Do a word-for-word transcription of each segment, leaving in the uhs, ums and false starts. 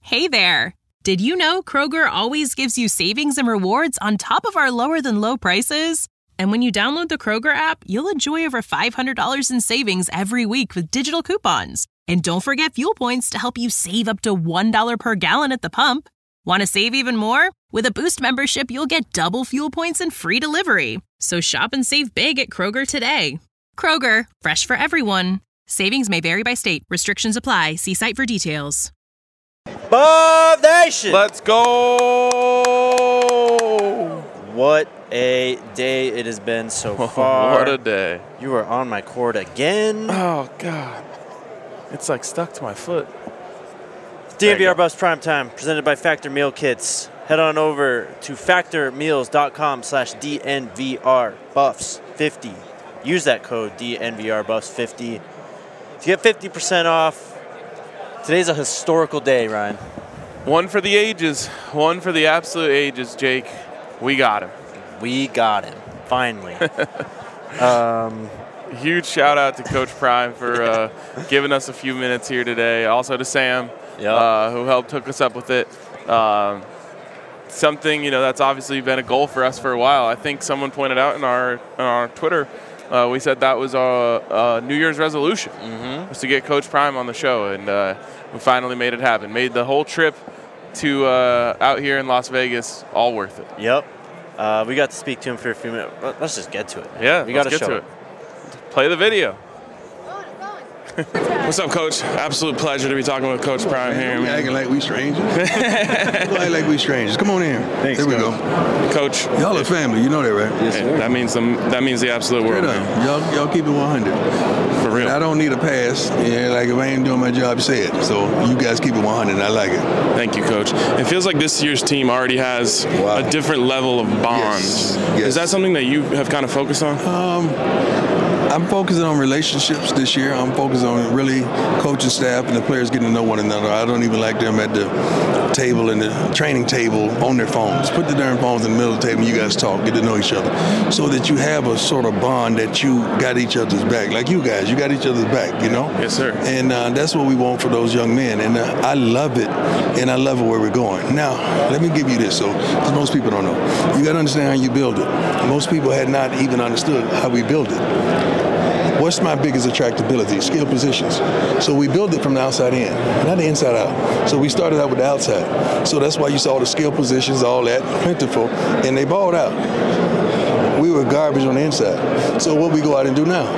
Hey there! Did you know Kroger always gives you savings and rewards on top of our lower-than-low prices? And when you download the Kroger app, you'll enjoy over five hundred dollars in savings every week with digital coupons. And don't forget fuel points to help you save up to one dollar per gallon at the pump. Want to save even more? With a Boost membership, you'll get double fuel points and free delivery. So shop and save big at Kroger today. Kroger, fresh for everyone. Savings may vary by state. Restrictions apply. See site for details. Bob Nation! Let's go! What a day it has been so far. What a day. You are on my cord again. Oh, God. It's like stuck to my foot. D N V R Buffs Primetime, presented by Factor Meal Kits. Head on over to factor meals dot com slash D N V R Buffs fifty. Use that code D N V R Buffs fifty to get fifty percent off. Today's a historical day, Ryan. One for the ages. One for the absolute ages, Jake. We got him. We got him. Finally. um, Huge shout out to Coach Prime for uh, giving us a few minutes here today. Also to Sam, yep. uh, who helped hook us up with it. Um, something, you know, that's obviously been a goal for us for a while. I think someone pointed out in our, in our Twitter, Uh, we said that was a, a New Year's resolution, mm-hmm. was to get Coach Prime on the show, and uh, we finally made it happen. Made the whole trip to uh, out here in Las Vegas all worth it. Yep. Uh, we got to speak to him for a few minutes. Let's just get to it. Yeah, we got to get show to it. it. Play the video. What's up, Coach? Absolute pleasure to be talking with Coach Prime here. We Man. acting like we strangers. We act like we strangers. Come on in. Thanks, There we Coach. go. Coach. Y'all are family. You know that, right? Yes, sir. That means the, that means the absolute world. Straight Man. up. Y'all, y'all keep it one hundred. For real. And I don't need a pass. Yeah, like if I ain't doing my job, say it. So you guys keep it one hundred. And I like it. Thank you, Coach. It feels like this year's team already has Wow. a different level of bond. Yes. Yes. Is that something that you have kind of focused on? Um, I'm focusing on relationships this year. I'm focused on really coaching staff and the players getting to know one another. I don't even like them at the table and the training table on their phones. Put the darn phones in the middle of the table and you guys talk, get to know each other. So that you have a sort of bond that you got each other's back. Like you guys, you got each other's back, you know? Yes, sir. And uh, that's what we want for those young men. And uh, I love it, and I love it where we're going. Now, let me give you this, so because most people don't know. You got to understand how you build it. Most people had not even understood how we build it. What's my biggest attractability? Skill positions. So we build it from the outside in, not the inside out. So we started out with the outside. So that's why you saw the skill positions, all that, plentiful, and they balled out. We were garbage on the inside. So what we go out and do now?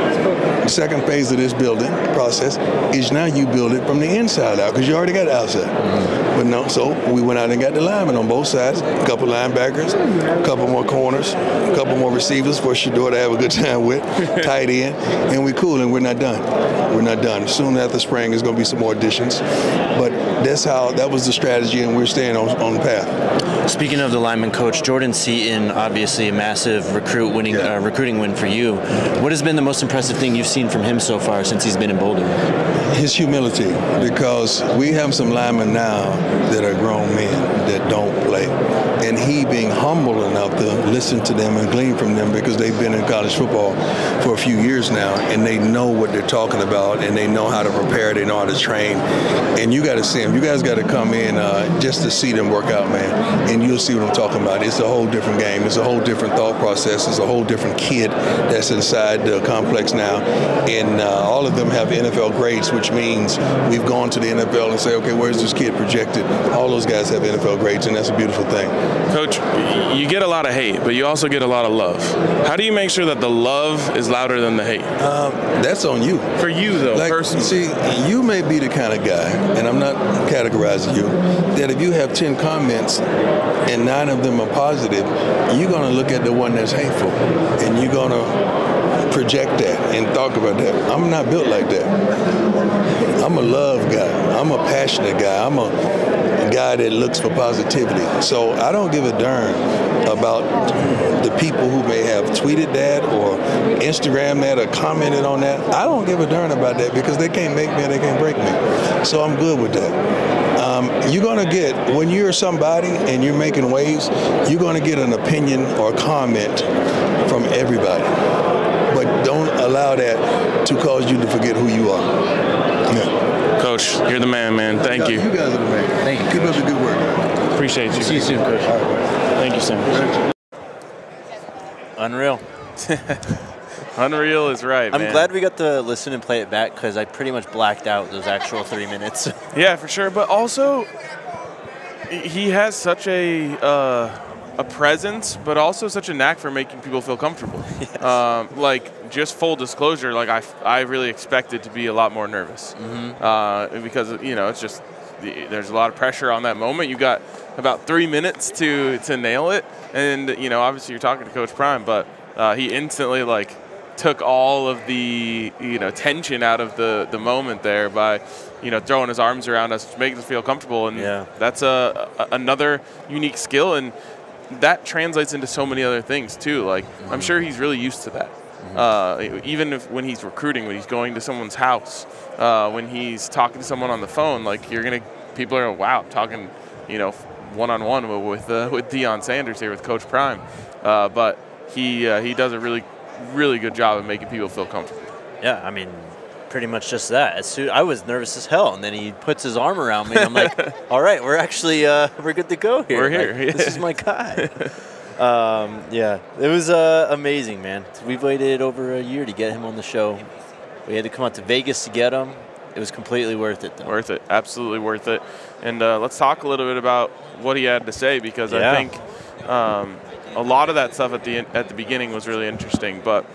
The second phase of this building process is now you build it from the inside out because you already got the outside. Mm-hmm. But no, so we went out and got the linemen on both sides, a couple linebackers, a couple more corners, a couple more receivers for Shador to have a good time with, tight end, and we're cool and we're not done. We're not done. Soon after spring, there's going to be some more additions. But that's how, that was the strategy, and we're staying on, on the path. Speaking of the lineman coach, Jordan Seaton, obviously a massive recruit winning Yeah. uh, recruiting win for you. What has been the most impressive thing you've seen from him so far since he's been in Boulder? His humility, because we have some linemen now that are grown men that don't play. And he being humble enough to listen to them and glean from them because they've been in college football for a few years now and they know what they're talking about and they know how to prepare, they know how to train. And you got to see them. You guys got to come in uh, just to see them work out, man. And you'll see what I'm talking about. It's a whole different game. It's a whole different thought process. It's a whole different kid that's inside the complex now. And uh, all of them have N F L grades, which means we've gone to the N F L and say, okay, where's this kid projected? All those guys have N F L grades, and that's a beautiful thing. Coach, you get a lot of hate, but you also get a lot of love. How do you make sure that the love is louder than the hate? Um, that's on you. For you, though, like, personally. See, you may be the kind of guy, and I'm not categorizing you, that if you have ten comments and nine of them are positive, you're going to look at the one that's hateful, and you're going to project that and talk about that. I'm not built like that. I'm a love guy. I'm a passionate guy. I'm a guy that looks for positivity. So I don't give a darn about the people who may have tweeted that or Instagram that or commented on that. I don't give a darn about that because they can't make me or they can't break me. So I'm good with that. Um, you're going to get, when you're somebody and you're making waves, you're going to get an opinion or comment from everybody. But don't allow that to cause you to forget who you are. Yeah. Coach, Coach. You're the man, man. Thank you. You guys are the man. Thank you. Keep up the good work. Appreciate you. See you soon, Coach. Thank you, Sam. Unreal. Unreal is right, I'm man. glad we got to listen and play it back because I pretty much blacked out those actual three minutes. Yeah, for sure. But also, he has such a uh, a presence, but also such a knack for making people feel comfortable. Yes. Um, like, just full disclosure, like I, I really expected to be a lot more nervous Mm-hmm. uh, because you know it's just there's a lot of pressure on that moment. You got about three minutes to to nail it, and you know obviously you're talking to Coach Prime, but uh, he instantly like. took all of the you know tension out of the, the moment there by you know throwing his arms around us, making us feel comfortable, and Yeah. that's a, a another unique skill, and that translates into so many other things too. Like mm-hmm. I'm sure he's really used to that. Mm-hmm. Uh, even if when he's recruiting, when he's going to someone's house, uh, when he's talking to someone on the phone, like you're gonna people are wow, I'm talking you know one on one with uh, with Deion Sanders here with Coach Prime, uh, but he uh, he does a really really good job of making people feel comfortable. Yeah, I mean, pretty much just that. As soon, I was nervous as hell, and then he puts his arm around me, and I'm like, all right, we're actually, uh, we're good to go here. We're here. Like, Yeah. This is my guy. um, yeah, it was uh, amazing, man. We've waited over a year to get him on the show. We had to come out to Vegas to get him. It was completely worth it, though. Worth it. Absolutely worth it. And uh, let's talk a little bit about what he had to say, because Yeah. I think um, a lot of that stuff at the at the beginning was really interesting. But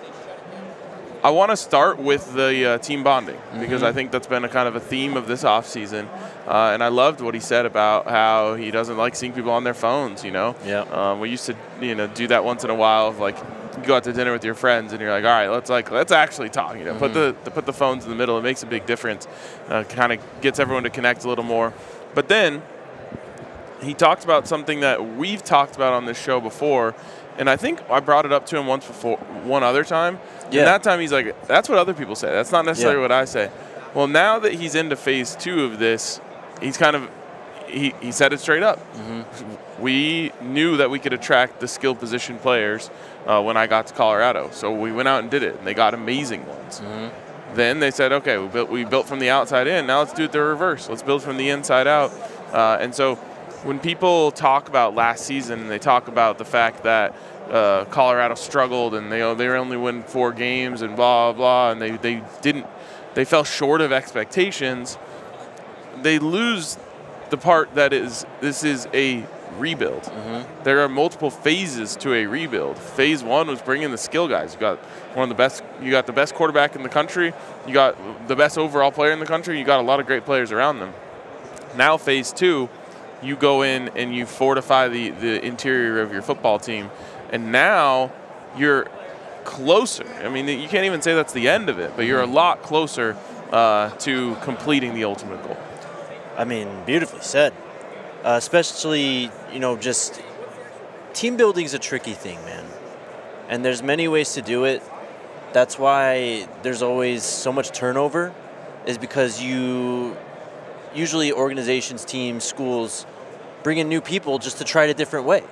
I want to start with the uh, team bonding, because Mm-hmm. I think that's been a kind of a theme of this offseason. Uh, and I loved what he said about how he doesn't like seeing people on their phones, you know. Yeah. Um, we used to, you know, do that once in a while of like, you go out to dinner with your friends and you're like, all right, let's like, let's actually talk, you know, Mm-hmm. put the, the, put the phones in the middle. It makes a big difference. Uh, kind of gets everyone to connect a little more. But then he talked about something that we've talked about on this show before, and I think I brought it up to him once before, one other time. Yeah. And that time he's like, that's what other people say. That's not necessarily Yeah. what I say. Well, now that he's into phase two of this, he's kind of, he, he said it straight up. Mm-hmm. We knew that we could attract the skill position players uh, when I got to Colorado. So we went out and did it, and they got amazing ones. Mm-hmm. Then they said, okay, we built, we built from the outside in. Now let's do it the reverse. Let's build from the inside out. Uh, and so when people talk about last season, and they talk about the fact that uh, Colorado struggled and they they only win four games and blah blah, and they, they didn't they fell short of expectations, they lose the part that is this is a rebuild. Mm-hmm. There are multiple phases to a rebuild. Phase one was bringing the skill guys. You got one of the best. You got the best quarterback in the country. You got the best overall player in the country. You got a lot of great players around them. Now phase two, you go in and you fortify the, the interior of your football team, and now you're closer. I mean, you can't even say that's the end of it, but you're a lot closer uh, to completing the ultimate goal. I mean, beautifully said. Uh, especially, you know, just team building is a tricky thing, man. And there's many ways to do it. That's why there's always so much turnover, is because you usually organizations, teams, schools bring in new people just to try it a different way.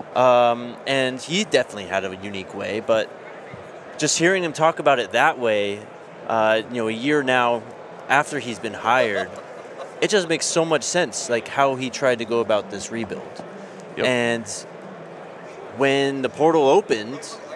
Um, and he definitely had a unique way, but just hearing him talk about it that way, uh, you know, a year now after he's been hired, it just makes so much sense, like how he tried to go about this rebuild. Yep. And when the portal opened,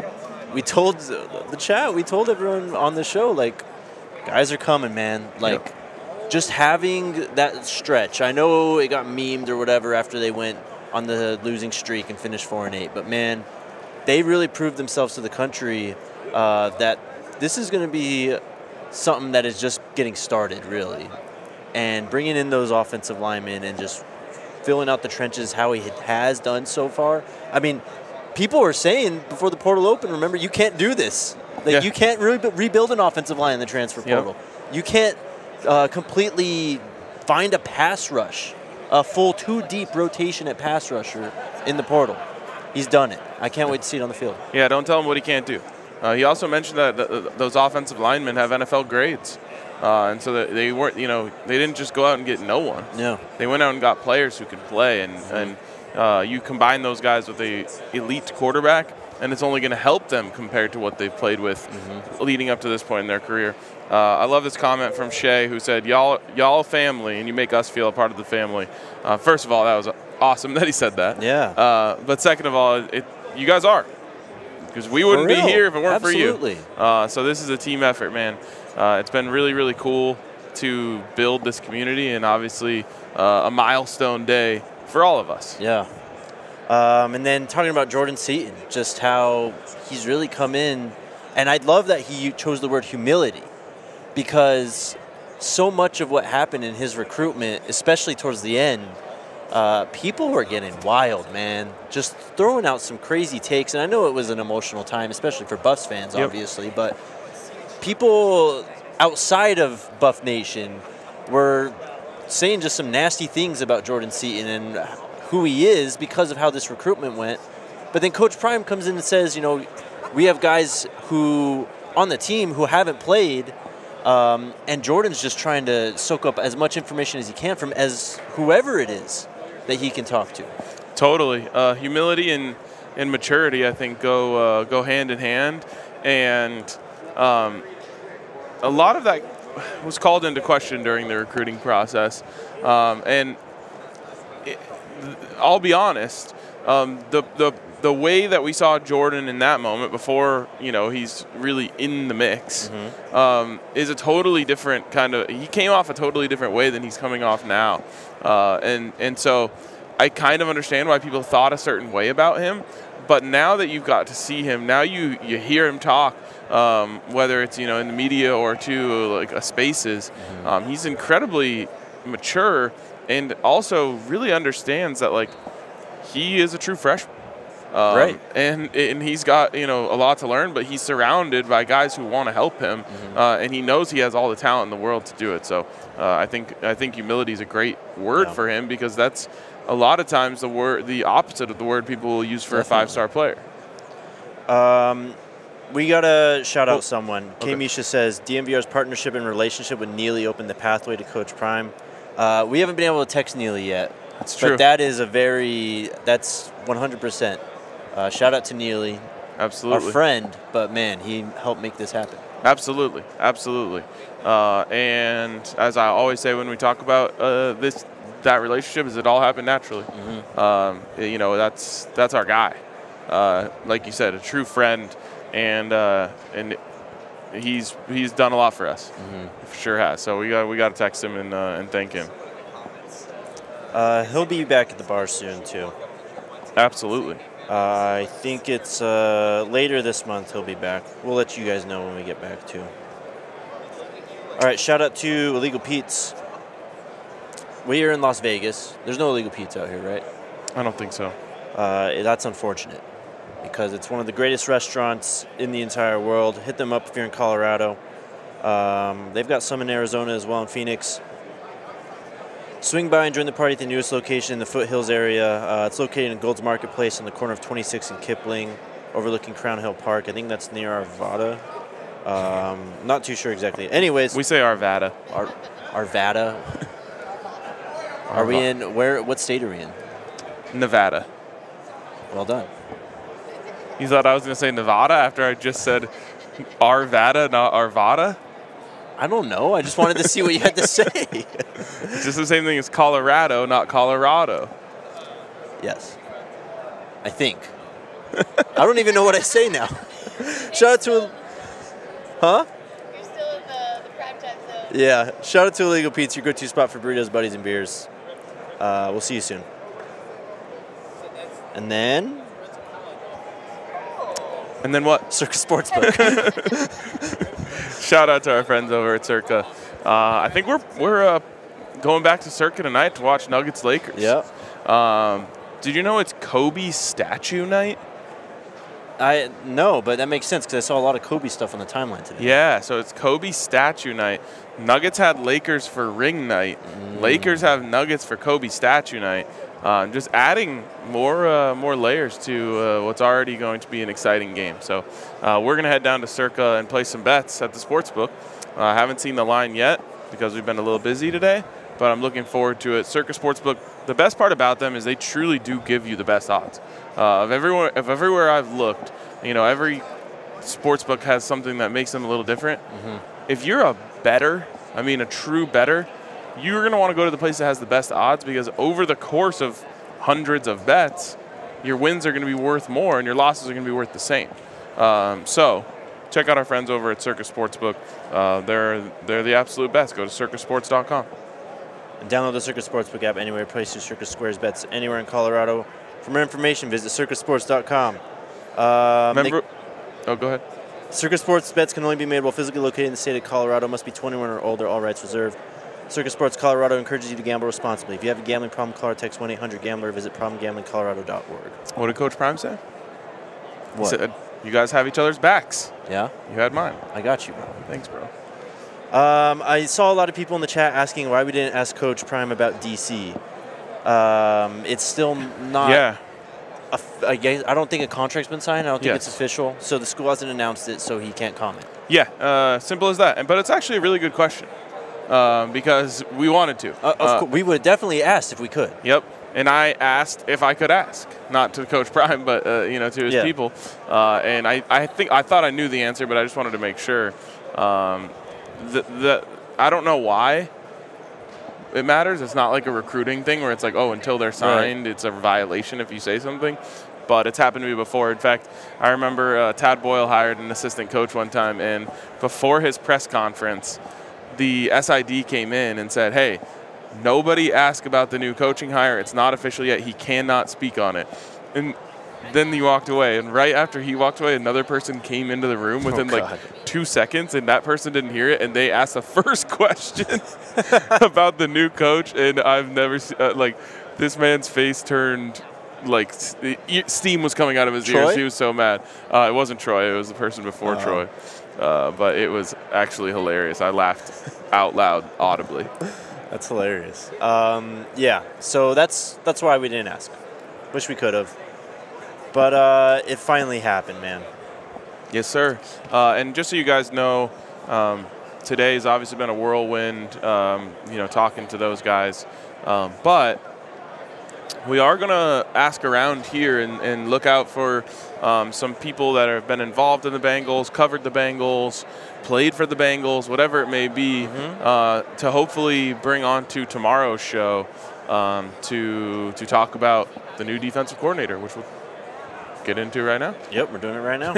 we told the chat, we told everyone on the show, like, guys are coming, man. Like, yep. Just having that stretch. I know it got memed or whatever after they went on the losing streak and finished four and eight, but man, they really proved themselves to the country uh, that this is going to be something that is just getting started, really. And bringing in those offensive linemen and just filling out the trenches how he has done so far. I mean, people were saying before the portal opened, remember, you can't do this. Like, yeah. You can't really rebuild an offensive line in the transfer portal. Yep. You can't uh, completely find a pass rush, a full two-deep rotation at pass rusher in the portal. He's done it. I can't wait to see it on the field. Yeah, don't tell him what he can't do. Uh, he also mentioned that th- th- those offensive linemen have N F L grades. Uh, and so that they weren't, you know, they didn't just go out and get no one. No. They went out and got players who could play, and, mm-hmm. and uh, you combine those guys with a elite quarterback, and it's only going to help them compared to what they've played with mm-hmm. leading up to this point in their career. Uh, I love this comment from Shay, who said, y'all y'all family, and you make us feel a part of the family. Uh, first of all, that was awesome that he said that. Yeah. Uh, but second of all, it, you guys are. Because we wouldn't be here if it weren't Absolutely. for you. Uh, so this is a team effort, man. Uh, it's been really, really cool to build this community, and obviously uh, a milestone day for all of us. Yeah. Um, and then talking about Jordan Seaton, just how he's really come in, and I love that he chose the word humility, because so much of what happened in his recruitment, especially towards the end, uh, people were getting wild, man. Just throwing out some crazy takes, and I know it was an emotional time, especially for Buffs fans, Yep. obviously, but people outside of Buff Nation were saying just some nasty things about Jordan Seaton and who he is because of how this recruitment went. But then Coach Prime comes in and says, you know, we have guys who on the team who haven't played, um, and Jordan's just trying to soak up as much information as he can from as whoever it is that he can talk to. Totally. Uh, humility and, and maturity, I think, go uh, go hand in hand. And um, a lot of that was called into question during the recruiting process. Um, and it, I'll be honest, um, the, the the way that we saw Jordan in that moment before, you know, he's really in the mix, mm-hmm. um, is a totally different kind of, he came off a totally different way than he's coming off now. Uh, and, and so I kind of understand why people thought a certain way about him. But now that you've got to see him, now you, you hear him talk, um, whether it's, you know, in the media or to like a spaces, mm-hmm. um, he's incredibly mature and also really understands that, like, he is a true freshman. Um, right. And and he's got, you know, a lot to learn, but he's surrounded by guys who want to help him, mm-hmm. uh, and he knows he has all the talent in the world to do it. So uh, I think I think humility is a great word yeah. for him, because that's a lot of times the word, the opposite of the word people will use for Definitely. a five-star player. Um, we got to shout out oh. someone. Okay. K. Misha says, D M V R's partnership and relationship with Neely opened the pathway to Coach Prime. Uh, we haven't been able to text Neely yet. That's true. But that is a very, that's one hundred percent. Uh, shout out to Neely. Absolutely. Our friend, but man, he helped make this happen. Absolutely. Absolutely. Uh, and as I always say when we talk about uh, this, that relationship, is it all happened naturally. Mm-hmm. Um, you know, that's that's our guy. Uh, like you said, a true friend, and uh, and he's he's done a lot for us. Mm-hmm. For sure has. So we got we got to text him and uh, and thank him. Uh, he'll be back at the bar soon too. Absolutely. Uh, I think it's uh, later this month he'll be back. We'll let you guys know when we get back too. All right, shout out to Illegal Pete's. We are in Las Vegas. There's no Illegal Pete's out here, right? I don't think so. Uh, that's unfortunate, because it's one of the greatest restaurants in the entire world. Hit them up if you're in Colorado. Um, they've got some in Arizona as well, in Phoenix. Swing by and join the party at the newest location in the Foothills area. Uh, it's located in Gold's Marketplace on the corner of twenty-sixth and Kipling, overlooking Crown Hill Park. I think that's near Arvada. Um, not too sure exactly. Anyways, we say Arvada. Ar- Arvada. Are we in where? What state are we in? Nevada. Well done. You thought I was going to say Nevada after I just said Arvada, not Arvada? I don't know. I just wanted to see what you had to say. It's just the same thing as Colorado, not Colorado. Yes. I think. I don't even know what I say now. Shout out to... Huh? You're still in the, the prime time zone. Yeah. Shout out to Illegal Pete's, your go-to spot for burritos, buddies, and beers. Uh, we'll see you soon. And then... And then what? Circa Sportsbook. Shout out to our friends over at Circa. Uh, I think we're we're uh, going back to Circa tonight to watch Nuggets Lakers. Yep. Um, did you know it's Kobe statue night? I no, but that makes sense because I saw a lot of Kobe stuff on the timeline today. Yeah, so it's Kobe statue night. Nuggets had Lakers for ring night. Mm. Lakers have Nuggets for Kobe statue night. Uh, just adding more uh, more layers to uh, what's already going to be an exciting game. So uh, we're going to head down to Circa and play some bets at the Sportsbook. I uh, haven't seen the line yet because we've been a little busy today, but I'm looking forward to it. Circa Sportsbook, the best part about them is they truly do give you the best odds. Uh, of everywhere, of everywhere I've looked, you know, every sportsbook has something that makes them a little different. Mm-hmm. if you're a bettor, I mean a true bettor, you're going to want to go to the place that has the best odds, because over the course of hundreds of bets, your wins are going to be worth more and your losses are going to be worth the same. Um, so check out our friends over at Circus Sportsbook. Uh, they're they're the absolute best. Go to circus sports dot com. And download the Circus Sportsbook app anywhere. Place your Circus Squares bets anywhere in Colorado. For more information, visit circus sports dot com. Um, Remember, oh, go ahead. Circus Sports bets can only be made while physically located in the state of Colorado. Must be twenty-one or older. All rights reserved. Circus Sports Colorado encourages you to gamble responsibly. If you have a gambling problem, call or text one eight hundred gambler or visit problem gambling colorado dot org. What did Coach Prime say? What? He said, you guys have each other's backs. Yeah? You had mine. I got you, bro. Thanks, bro. Um, I saw a lot of people in the chat asking why we didn't ask Coach Prime about D C. Um, it's still not. Yeah. A, I, guess, I don't think a contract's been signed. I don't think Yes. it's official. So the school hasn't announced it, so he can't comment. Yeah, uh, simple as that. And But it's actually a really good question um, because we wanted to. Uh, of Uh, course, we would have definitely asked if we could. Yep. And I asked if I could ask, not to Coach Prime, but uh, you know, to his Yeah. people. Uh, and I, I think I thought I knew the answer, but I just wanted to make sure. Um, the, the I don't know why it matters. It's not like a recruiting thing where it's like, oh, until they're signed, right. It's a violation if you say something. But it's happened to me before. In fact, I remember uh, Tad Boyle hired an assistant coach one time, and before his press conference, the S I D came in and said, hey, nobody asked about the new coaching hire. It's not official yet. He cannot speak on it. And then he walked away. And right after he walked away, another person came into the room within oh, like two seconds, and that person didn't hear it. And they asked the first question about the new coach. And I've never seen, uh, like, this man's face turned, like, steam was coming out of his Troy? ears. He was so mad. Uh, it wasn't Troy. It was the person before Uh-huh. Troy. Uh, but it was actually hilarious. I laughed out loud, audibly. That's hilarious. Um, yeah, so that's that's why we didn't ask. Wish we could have. But uh, it finally happened, man. Yes, sir. Uh, and just so you guys know, um, today's obviously been a whirlwind, um, you know, talking to those guys. Um, but we are going to ask around here and, and look out for um, some people that have been involved in the Bengals, covered the Bengals, played for the Bengals, whatever it may be, mm-hmm. uh, to hopefully bring on to tomorrow's show um, to to talk about the new defensive coordinator, which we'll get into right now. Yep, we're doing it right now.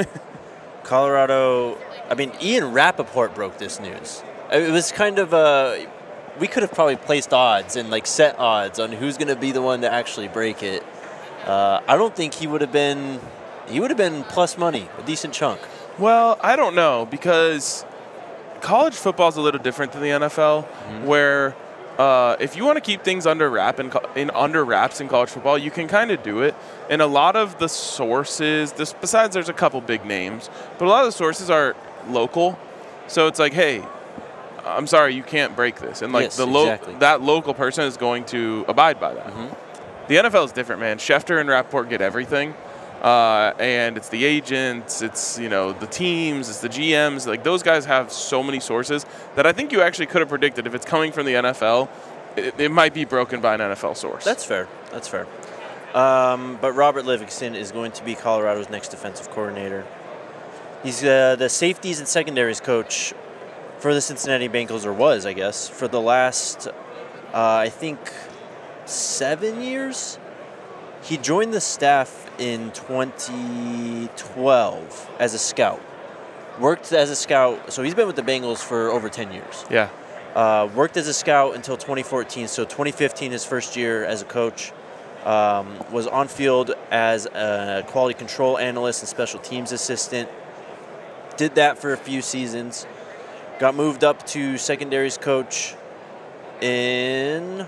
Colorado, I mean, Ian Rappaport broke this news. It was kind of a, we could have probably placed odds and like set odds on who's going to be the one to actually break it. Uh, I don't think he would have been, he would have been plus money, a decent chunk. Well, I don't know, because college football is a little different than the N F L, mm-hmm. where uh, if you want to keep things under wrap in, in under wraps in college football, you can kind of do it. And a lot of the sources, this, besides there's a couple big names, but a lot of the sources are local. So it's like, hey, I'm sorry, you can't break this. And like yes, the lo- exactly. that local person is going to abide by that. Mm-hmm. The N F L is different, man. Schefter and Rappaport get everything. Uh, and it's the agents, it's, you know, the teams, it's the G Ms. Like, those guys have so many sources that I think you actually could have predicted if it's coming from the N F L, it, it might be broken by an N F L source. That's fair. That's fair. Um, but Robert Livingston is going to be Colorado's next defensive coordinator. He's uh, the safeties and secondaries coach for the Cincinnati Bengals, or was, I guess, for the last, uh, I think, seven years. He joined the staff in twenty twelve as a scout. Worked as a scout, so he's been with the Bengals for over ten years. Yeah. Uh, worked as a scout until twenty fourteen, so twenty fifteen, his first year as a coach. Um, was on field as a quality control analyst and special teams assistant. Did that for a few seasons. Got moved up to secondaries coach in,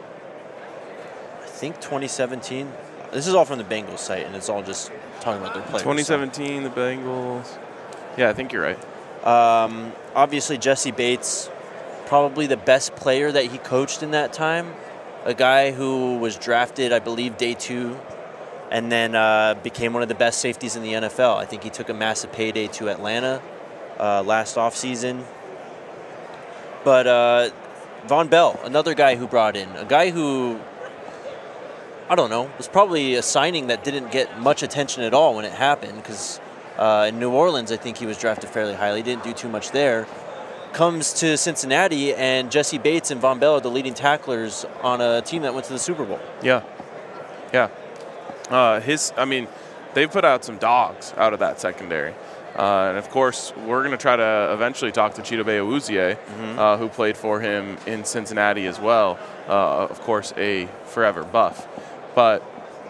I think, twenty seventeen. This is all from the Bengals site, and it's all just talking about their players. twenty seventeen, so. The Bengals. Yeah, I think you're right. Um, obviously, Jesse Bates, probably the best player that he coached in that time. A guy who was drafted, I believe, day two, and then uh, became one of the best safeties in the N F L. I think he took a massive payday to Atlanta uh, last offseason. But uh, Von Bell, another guy who brought in, a guy who, I don't know, was probably a signing that didn't get much attention at all when it happened, because uh, in New Orleans, I think he was drafted fairly highly. Didn't do too much there. comes to Cincinnati, and Jesse Bates and Von Bell are the leading tacklers on a team that went to the Super Bowl. Yeah, yeah. Uh, his, I mean, they've put out some dogs out of that secondary. Uh, and, of course, we're going to try to eventually talk to Chidobe Awuzie, mm-hmm. uh, who played for him in Cincinnati as well. Uh, of course, a forever Buff. But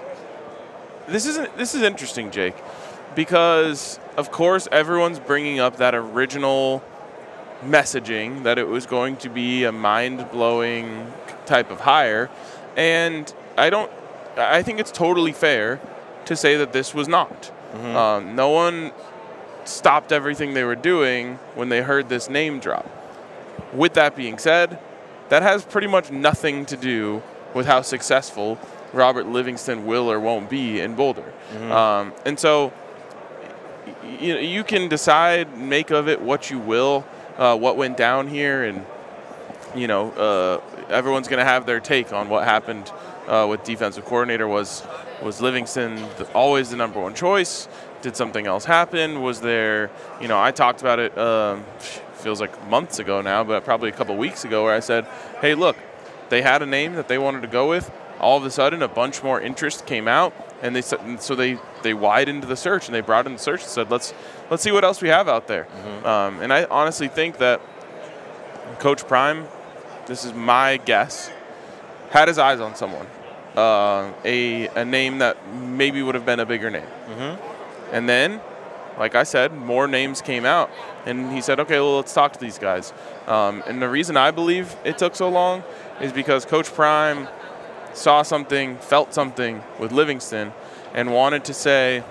this is this is interesting, Jake, because, of course, everyone's bringing up that original messaging that it was going to be a mind-blowing type of hire. And I don't – I think it's totally fair to say that this was not. Mm-hmm. Um, no one – stopped everything they were doing when they heard this name drop. With that being said, that has pretty much nothing to do with how successful Robert Livingston will or won't be in Boulder. Mm-hmm. Um, and so you, you can decide, make of it what you will, uh, what went down here, and you know uh, everyone's going to have their take on what happened uh, with defensive coordinator. Was was Livingston the, always the number one choice? Did something else happen? Was there, you know, I talked about it, um, feels like months ago now, but probably a couple weeks ago, where I said, hey, look, they had a name that they wanted to go with. All of a sudden, a bunch more interest came out, and they so they, they widened the search, and they brought in the search and said, let's let's see what else we have out there. Mm-hmm. Um, and I honestly think that Coach Prime, this is my guess, had his eyes on someone, uh, a a name that maybe would have been a bigger name. Mm-hmm. And then, like I said, more names came out. And he said, okay, well, let's talk to these guys. Um, and the reason I believe it took so long is because Coach Prime saw something, felt something with Livingston, and wanted to say,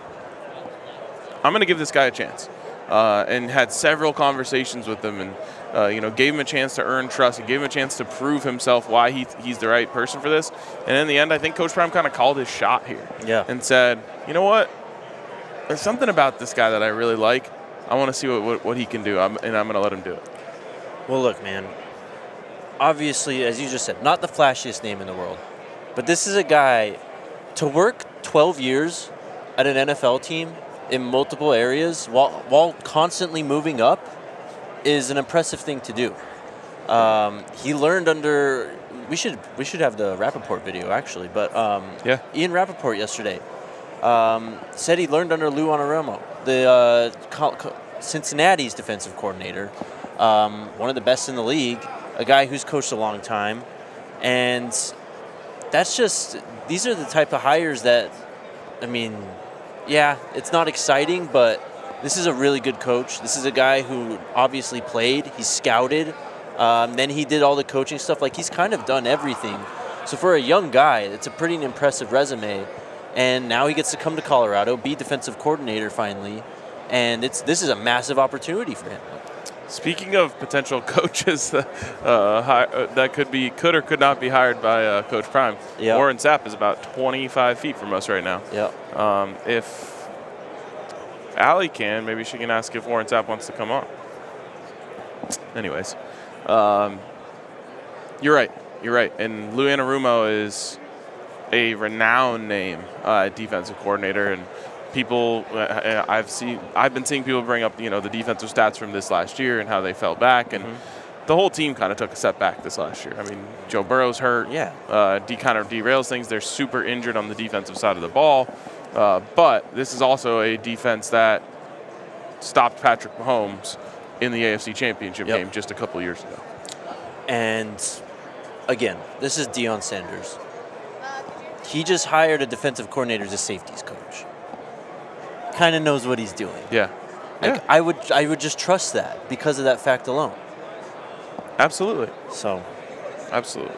I'm going to give this guy a chance. Uh, and had several conversations with him, and uh, you know, gave him a chance to earn trust. He gave him a chance to prove himself why he he's the right person for this. And in the end, I think Coach Prime kind of called his shot here. Yeah. And said, you know what? There's something about this guy that I really like. I want to see what, what, what he can do, I'm, and I'm going to let him do it. Well, look, man. Obviously, as you just said, not the flashiest name in the world. But this is a guy, to work twelve years at an N F L team in multiple areas while while constantly moving up is an impressive thing to do. Um, he learned under – we should we should have the Rappaport video, actually. But um, yeah. Ian Rappaport yesterday – Um, said he learned under Lou Anarumo, the uh, Cincinnati's defensive coordinator, um, one of the best in the league, a guy who's coached a long time. And that's just, these are the type of hires that, I mean, yeah, it's not exciting, but this is a really good coach. This is a guy who obviously played, he scouted, um, then he did all the coaching stuff. Like, he's kind of done everything. So for a young guy, it's a pretty impressive resume. And now he gets to come to Colorado, be defensive coordinator finally, and it's this is a massive opportunity for him. Speaking of potential coaches uh, uh, that could be could or could not be hired by uh, Coach Prime, yep. Warren Sapp is about twenty-five feet from us right now. Yeah. Um, if Allie can, maybe she can ask if Warren Sapp wants to come on. Anyways, um, you're right. You're right. And Lou Anarumo is a renowned name, uh, defensive coordinator, and people uh, I've seen I've been seeing people bring up you know the defensive stats from this last year and how they fell back, and mm-hmm. the whole team kind of took a step back this last year. I mean, Joe Burrow's hurt, yeah, uh, de kind of derails things. They're super injured on the defensive side of the ball, uh, but this is also a defense that stopped Patrick Mahomes in the A F C Championship yep. game just a couple years ago. And again, this is Deion Sanders. He just hired a defensive coordinator as a safeties coach. Kind of knows what he's doing. Yeah. Like, yeah. I would I would just trust that because of that fact alone. Absolutely. So. Absolutely.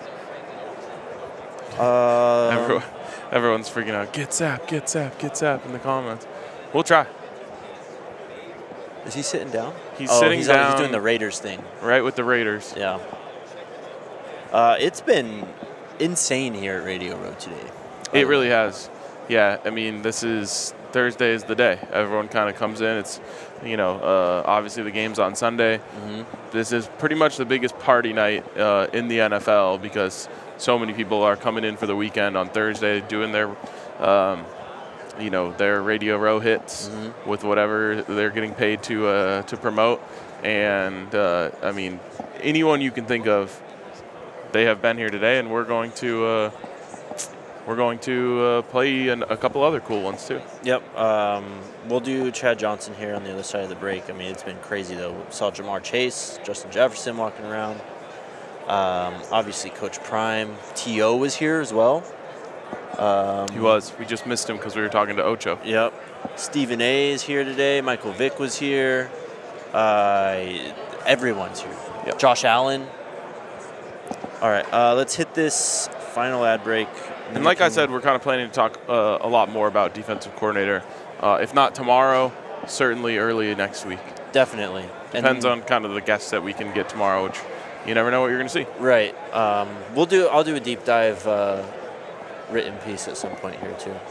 Uh, Everyone, everyone's freaking out. Get Sapp, get Sapp, get Sapp in the comments. We'll try. Is he sitting down? He's oh, sitting he's down. He's doing the Raiders thing. Right with the Raiders. Yeah. Uh, it's been insane here at Radio Row today. It really has. Yeah, I mean, this is Thursday is the day. Everyone kind of comes in. It's, you know, uh, obviously the game's on Sunday. Mm-hmm. This is pretty much the biggest party night uh, in the N F L because so many people are coming in for the weekend on Thursday doing their, um, you know, their Radio Row hits mm-hmm. with whatever they're getting paid to uh, to promote. And, uh, I mean, anyone you can think of, they have been here today, and we're going to uh, we're going to uh, play an, a couple other cool ones, too. Yep. Um, we'll do Chad Johnson here on the other side of the break. I mean, it's been crazy, though. We saw Jamar Chase, Justin Jefferson walking around. Um, obviously, Coach Prime. T O was here as well. Um, He was. We just missed him because we were talking to Ocho. Yep. Stephen A. is here today. Michael Vick was here. Uh, everyone's here. Yep. Josh Allen. All right, uh, let's hit this final ad break. And like I said, we're kind of planning to talk uh, a lot more about defensive coordinator. Uh, if not tomorrow, certainly early next week. Definitely. Depends and, on kind of the guests that we can get tomorrow, which you never know what you're going to see. Right. Um, we'll do. I'll do a deep dive uh, written piece at some point here too.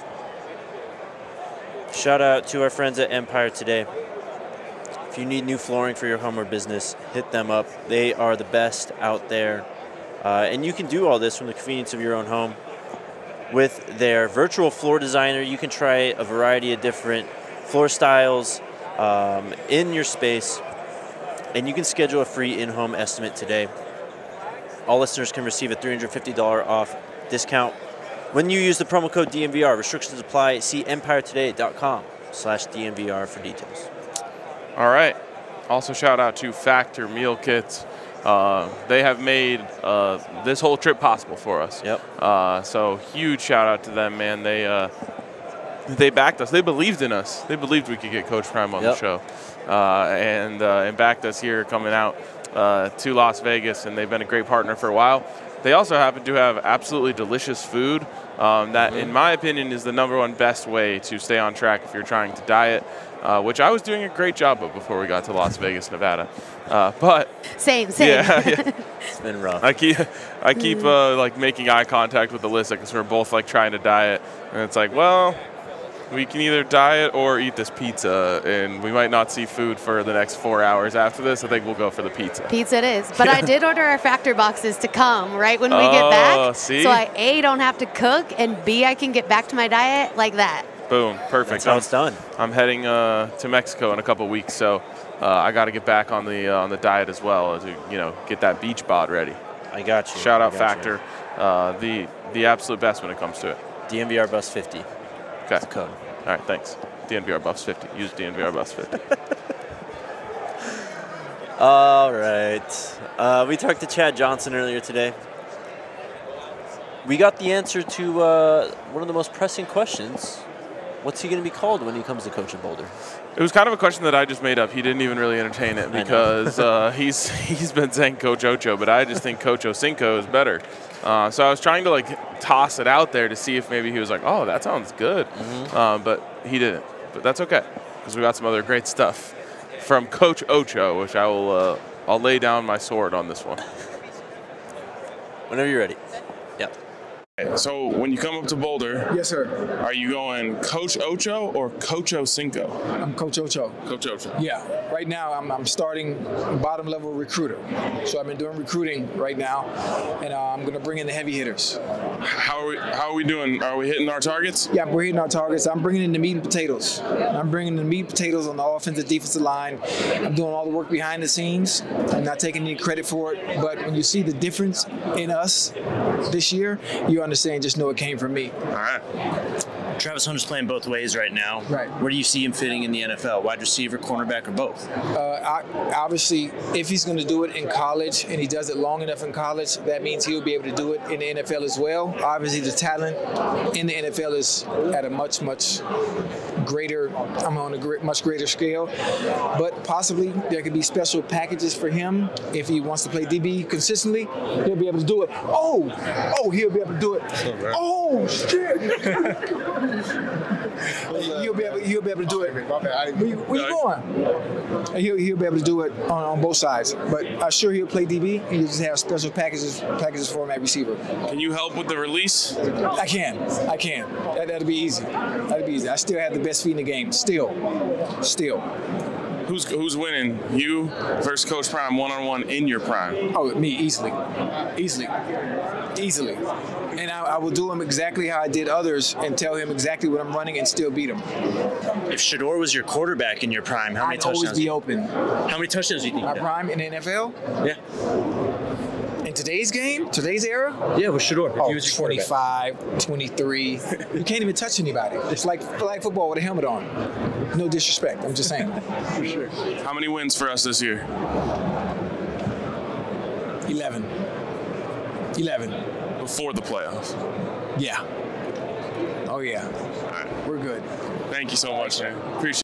Shout out to our friends at Empire Today. If you need new flooring for your home or business, hit them up. They are the best out there. Uh, and you can do all this from the convenience of your own home. With their virtual floor designer, you can try a variety of different floor styles um, in your space, and you can schedule a free in-home estimate today. All listeners can receive a three hundred fifty dollars off discount when you use the promo code D N V R. Restrictions apply. See empire today dot com slash D N V R for details. All right. Also, shout out to Factor Meal Kits. Uh, they have made uh, this whole trip possible for us. Yep. Uh, so huge shout out to them, man. They uh, they backed us. They believed in us. They believed we could get Coach Prime on yep. the show, uh, and uh, and backed us here coming out uh, to Las Vegas. And they've been a great partner for a while. They also happen to have absolutely delicious food. Um, that, mm-hmm. in my opinion, is the number one best way to stay on track if you're trying to diet. Uh, which I was doing a great job of before we got to Las Vegas, Nevada. Uh, but same, same. Yeah, yeah. It's been rough. I keep, I keep uh, like making eye contact with Alyssa because we're both like trying to diet, and it's like, well, we can either diet or eat this pizza, and we might not see food for the next four hours after this. I think we'll go for the pizza. Pizza it is. But I did order our Factor boxes to come right when we oh, get back. See? So I A, don't have to cook, and B, I can get back to my diet like that. Boom, perfect. That's how it's done. I'm heading uh, to Mexico in a couple weeks, so uh, I got to get back on the uh, on the diet as well to you know get that beach bod ready. I got you. Shout out got Factor, uh, the the absolute best when it comes to it. D N V R Bus fifty. Okay. That's the code. All right, thanks. D N V R Buffs fifty. Use D N V R Buffs fifty. All right. Uh, we talked to Chad Johnson earlier today. We got the answer to uh, one of the most pressing questions. What's he going to be called when he comes to coach in Boulder? It was kind of a question that I just made up. He didn't even really entertain it because uh, he's he's been saying Coach Ocho, but I just think Coach Ocinco is better. Uh, so I was trying to like toss it out there to see if maybe he was like, oh, that sounds good. Mm-hmm. uh, but he didn't. But that's okay because we got some other great stuff from Coach Ocho, which I will uh, I'll lay down my sword on this one. Whenever you're ready. Yeah. So when you come up to Boulder, yes, sir. Are you going Coach Ocho or Coach Ocinco? I'm Coach Ocho. Coach Ocho. Yeah. Right now, I'm, I'm starting bottom level recruiter. So I've been doing recruiting right now, and uh, I'm going to bring in the heavy hitters. How are we? How are we doing? Are we hitting our targets? Yeah, we're hitting our targets. I'm bringing in the meat and potatoes. I'm bringing in the meat and potatoes on the offensive, defensive line. I'm doing all the work behind the scenes. I'm not taking any credit for it. But when you see the difference in us this year, you understand. Just know it came from me. All right. Travis Hunter's playing both ways right now. Right. Where do you see him fitting in the N F L? Wide receiver, cornerback, or both? Uh, I, obviously, if he's going to do it in college and he does it long enough in college, that means he'll be able to do it in the N F L as well. Obviously, the talent in the N F L is at a much, much greater, I'm on a great, much greater scale. But possibly there could be special packages for him if he wants to play D B consistently. He'll be able to do it. Oh, oh, he'll be able to do it. Oh, shit. He'll be able. He'll be able to do it. Where you, where you going? He'll he'll be able to do it on, on both sides. But I'm sure he'll play D B. And he'll just have special packages packages for him at receiver. Can you help with the release? I can. I can. That, that'll be easy. That'll be easy. I still have the best feet in the game. Still. Still. Who's who's winning? You versus Coach Prime one on one in your prime? Oh, me easily, easily, easily, And I, I will do him exactly how I did others and tell him exactly what I'm running and still beat him. If Shedeur was your quarterback in your prime, how many I'd touchdowns? always be open. How many touchdowns do you think? My you prime in the N F L? Yeah. In today's game, today's era? Yeah, with Shedeur. If Oh, he was your twenty-five, twenty-three. You can't even touch anybody. It's like flag football with a helmet on. No disrespect. I'm just saying. For sure. How many wins for us this year? eleven. eleven. Before the playoffs. Yeah. Oh, yeah. All right. We're good. Thank you so much, man. Appreciate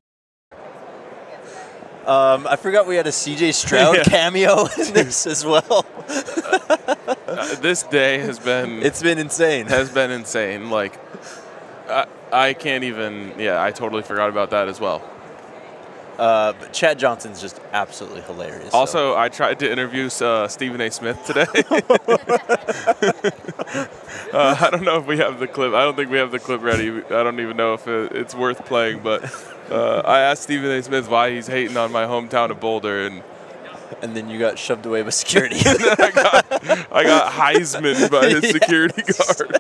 Um, I forgot we had a C J Stroud Yeah. cameo in this as well. Uh, this day has been It's been insane. has been insane. Like, I, I can't even. Yeah, I totally forgot about that as well. Uh, but Chad Johnson's just absolutely hilarious. so. Also, I tried to interview uh, Stephen A. Smith today. uh, I don't know if we have the clip. I don't think we have the clip ready. I don't even know if it, it's worth playing. But uh, I asked Stephen A. Smith why he's hating on my hometown of Boulder, and and then you got shoved away by security. I got I got Heisman by his security guard.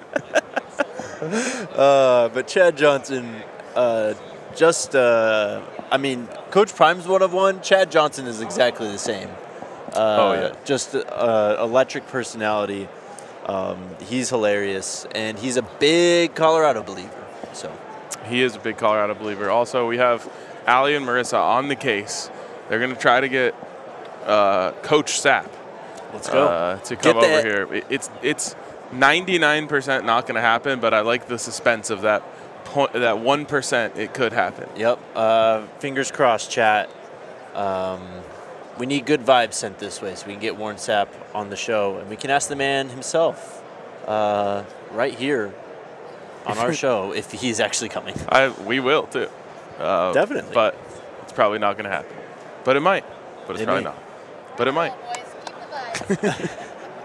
uh, but Chad Johnson, uh, just uh, I mean, Coach Prime's one of one. Chad Johnson is exactly the same. Uh, Oh, yeah. Just uh, electric personality. Um, he's hilarious, and he's a big Colorado believer. So He is a big Colorado believer. Also, we have Allie and Marissa on the case. They're going to try to get uh, Coach Sapp let's go. uh, to come Get the- over here. It- It's it's ninety-nine percent not going to happen, but I like the suspense of that point, that one percent it could happen. Yep. Uh, fingers crossed, chat. Um, we need good vibes sent this way so we can get Warren Sapp on the show, and we can ask the man himself uh, right here on our show if he's actually coming. I we will too. Uh, Definitely. But it's probably not going to happen. But it might. But it's It probably may. not. But it might. Boys, keep the vibes.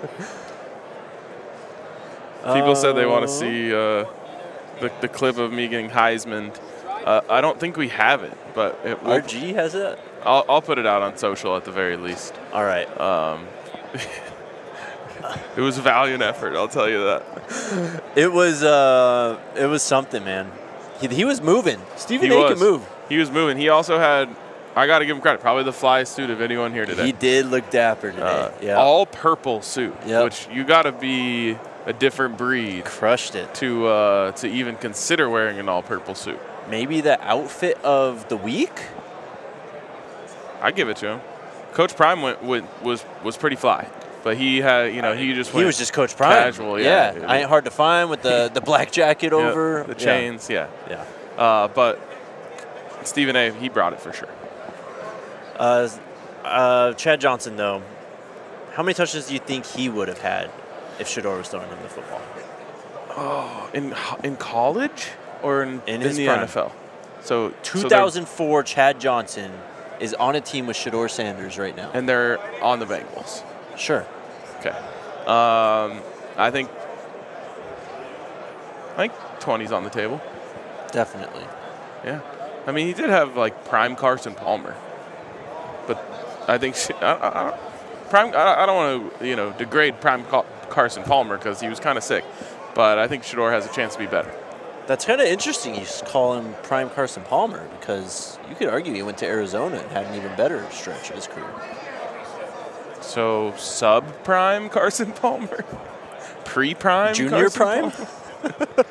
People said they want to Uh, see uh, the, the clip of me getting Heisman. Uh, I don't think we have it, but it will, R G has it? I'll, I'll put it out on social at the very least. All right. Um, it was a valiant effort, I'll tell you that. It was uh, it was something, man. He, he was moving. Stephen He A was. can move. He was moving. He also had, I got to give him credit, probably the flyest suit of anyone here today. He did look dapper today. Uh, yeah. All purple suit, Yep. which you got to be a different breed Crushed it. to uh, to even consider wearing an all purple suit. Maybe the outfit of the week? I give it to him. Coach Prime went, went was was pretty fly, but he had you know he just He went was just Coach Prime. casual, yeah. I ain't hard to find with the, the black jacket Yeah, over. the chains, yeah. Yeah. Uh, but Stephen A. he brought it for sure. Uh, uh, Chad Johnson, though, how many touches do you think he would have had if Shedeur was throwing him the football? In in college or in, In in, his the prime. N F L? So two so they're- thousand four Chad Johnson is on a team with Shedeur Sanders right now. and they're on the Bengals. Sure. Okay. Um, I think I think twenty's on the table. Definitely. Yeah. I mean, he did have like prime Carson Palmer, but I think I, I, I, prime. I, I don't want to you know degrade prime Ca- Carson Palmer because he was kind of sick, but I think Shedeur has a chance to be better. That's kind of interesting you call him prime Carson Palmer because you could argue he went to Arizona and had an even better stretch of his career. So sub prime Carson Palmer, pre prime Junior Carson prime? Palmer?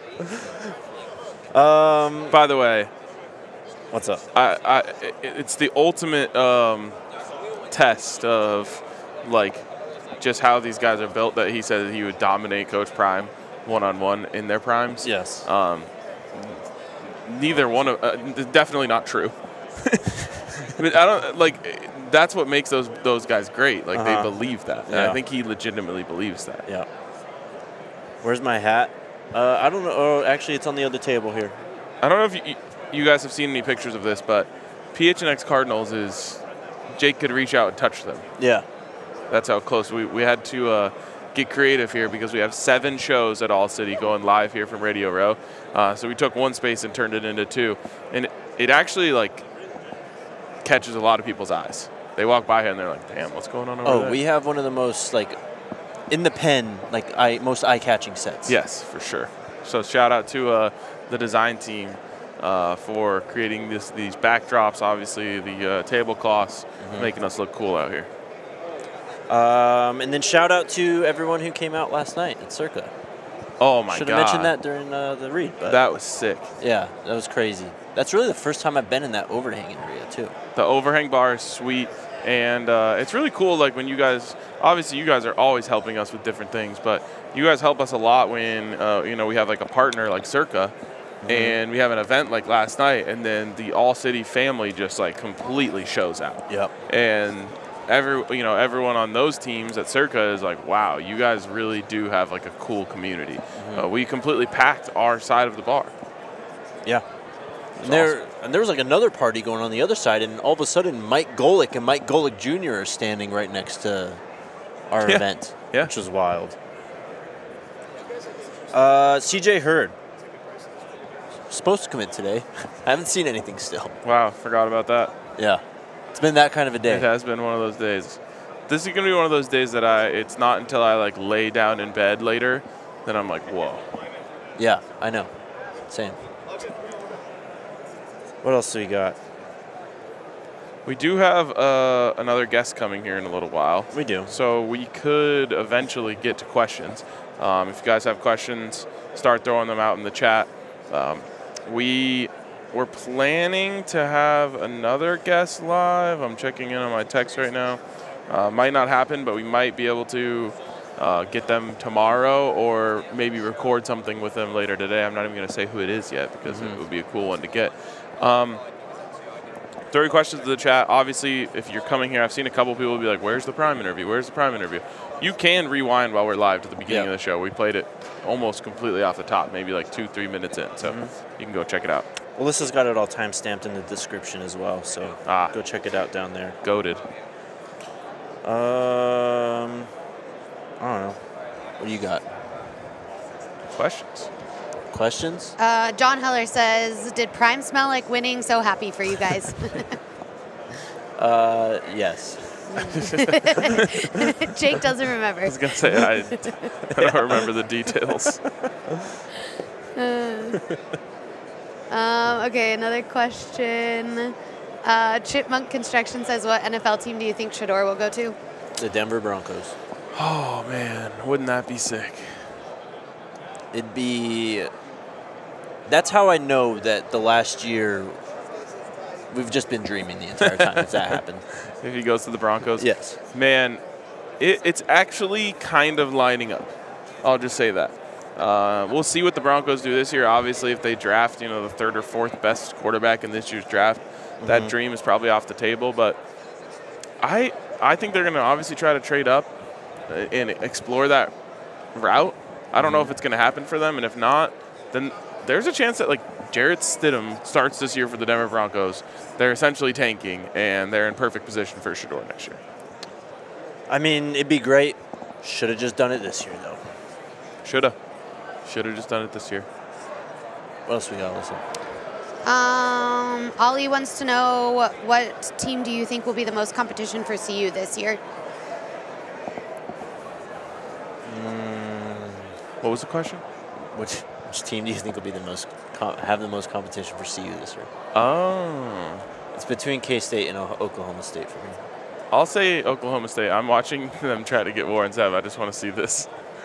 Um, By the way, what's up? I, I it- it's the ultimate um, test of like just how these guys are built. That he said that he would dominate Coach Prime one on one in their primes. Yes. Um, neither one of uh, definitely not true. I mean, I don't like. That's what makes those those guys great. Like Uh-huh. they believe that. And Yeah. I think he legitimately believes that. Yeah. Where's my hat? Uh, I don't know. Oh, actually, it's on the other table here. I don't know if you, you guys have seen any pictures of this, but P H N X Cardinals is Jake could reach out and touch them. Yeah. That's how close we we had to uh, get creative here because we have seven shows at All City going live here from Radio Row. Uh, so we took one space and turned it into two, and it, it actually like catches a lot of people's eyes. They walk by here and they're like, "Damn, what's going on over Oh, there?" we have one of the most like in the pen, like eye, most eye-catching sets. Yes, for sure. So shout out to uh, the design team uh, for creating this these backdrops, obviously the uh, tablecloths, mm-hmm. making us look cool out here. Um, and then shout out to everyone who came out last night at Circa. Oh my god! Should have mentioned that during uh, the read. But that was sick. Yeah, that was crazy. That's really the first time I've been in that overhang area too. The overhang bar is sweet, and uh, it's really cool. Like when you guys, obviously you guys are always helping us with different things, but you guys help us a lot when uh, you know we have like a partner like Circa, mm-hmm. and we have an event like last night, and then the All City family just like completely shows out. Yep. And every you know everyone on those teams at Circa is like, wow, you guys really do have like a cool community. Mm-hmm. Uh, we completely packed our side of the bar. Yeah. And there, awesome. and there was like another party going on the other side, and all of a sudden Mike Golick and Mike Golick Junior are standing right next to our yeah. event, yeah. which was wild. Uh, C J Hurd. Supposed to come in today. I haven't seen anything still. Wow, forgot about that. Yeah. It's been that kind of a day. It has been one of those days. This is going to be one of those days that I, it's not until I like lay down in bed later that I'm like, whoa. Yeah, I know. Same. What else do we got? We do have uh, another guest coming here in a little while. We do. So we could eventually get to questions. Um, if you guys have questions, start throwing them out in the chat. Um, we were planning to have another guest live. I'm checking in on my text right now. Uh, might not happen, but we might be able to uh, get them tomorrow or maybe record something with them later today. I'm not even going to say who it is yet because mm-hmm. it would be a cool one to get. Um, throw your questions to the chat. Obviously, if you're coming here, I've seen a couple people be like, where's the Prime interview? Where's the Prime interview? You can rewind while we're live to the beginning yeah. of the show. We played it almost completely off the top, maybe like two, three minutes in. So mm-hmm. you can go check it out. Alyssa's got it all time-stamped in the description as well, so ah. go check it out down there. Goated. Um, I don't know. What do you got? Questions? Questions? Uh, John Heller says, did Prime smell like winning? So happy for you guys. uh, yes. Jake doesn't remember. I was going to say, I, I don't remember the details. Uh, um, okay, another question. Uh, Chipmunk Construction says, what N F L team do you think Shedeur will go to? The Denver Broncos. Oh, man. Wouldn't that be sick? It'd be... That's how I know that the last year we've just been dreaming the entire time if that happened. If he goes to the Broncos? Yes. Man, it, it's actually kind of lining up. I'll just say that. Uh, we'll see what the Broncos do this year. Obviously, if they draft, you know, the third or fourth best quarterback in this year's draft, mm-hmm. that dream is probably off the table. But I I think they're going to obviously try to trade up and explore that route. I don't mm-hmm. know if it's going to happen for them. And if not, then there's a chance that, like, Jarrett Stidham starts this year for the Denver Broncos. They're essentially tanking, and they're in perfect position for Shedeur next year. I mean, it'd be great. Should have just done it this year, though. Should have. Should have just done it this year. What else we got, Alyssa? Um, Ollie wants to know what, what team do you think will be the most competition for C U this year? Mm, what was the question? Which which team do you think will be the most com- have the most competition for C U this year? Oh, it's between K-State and o- Oklahoma State for me. I'll say Oklahoma State. I'm watching them try to get Warren Sapp. I just want to see this.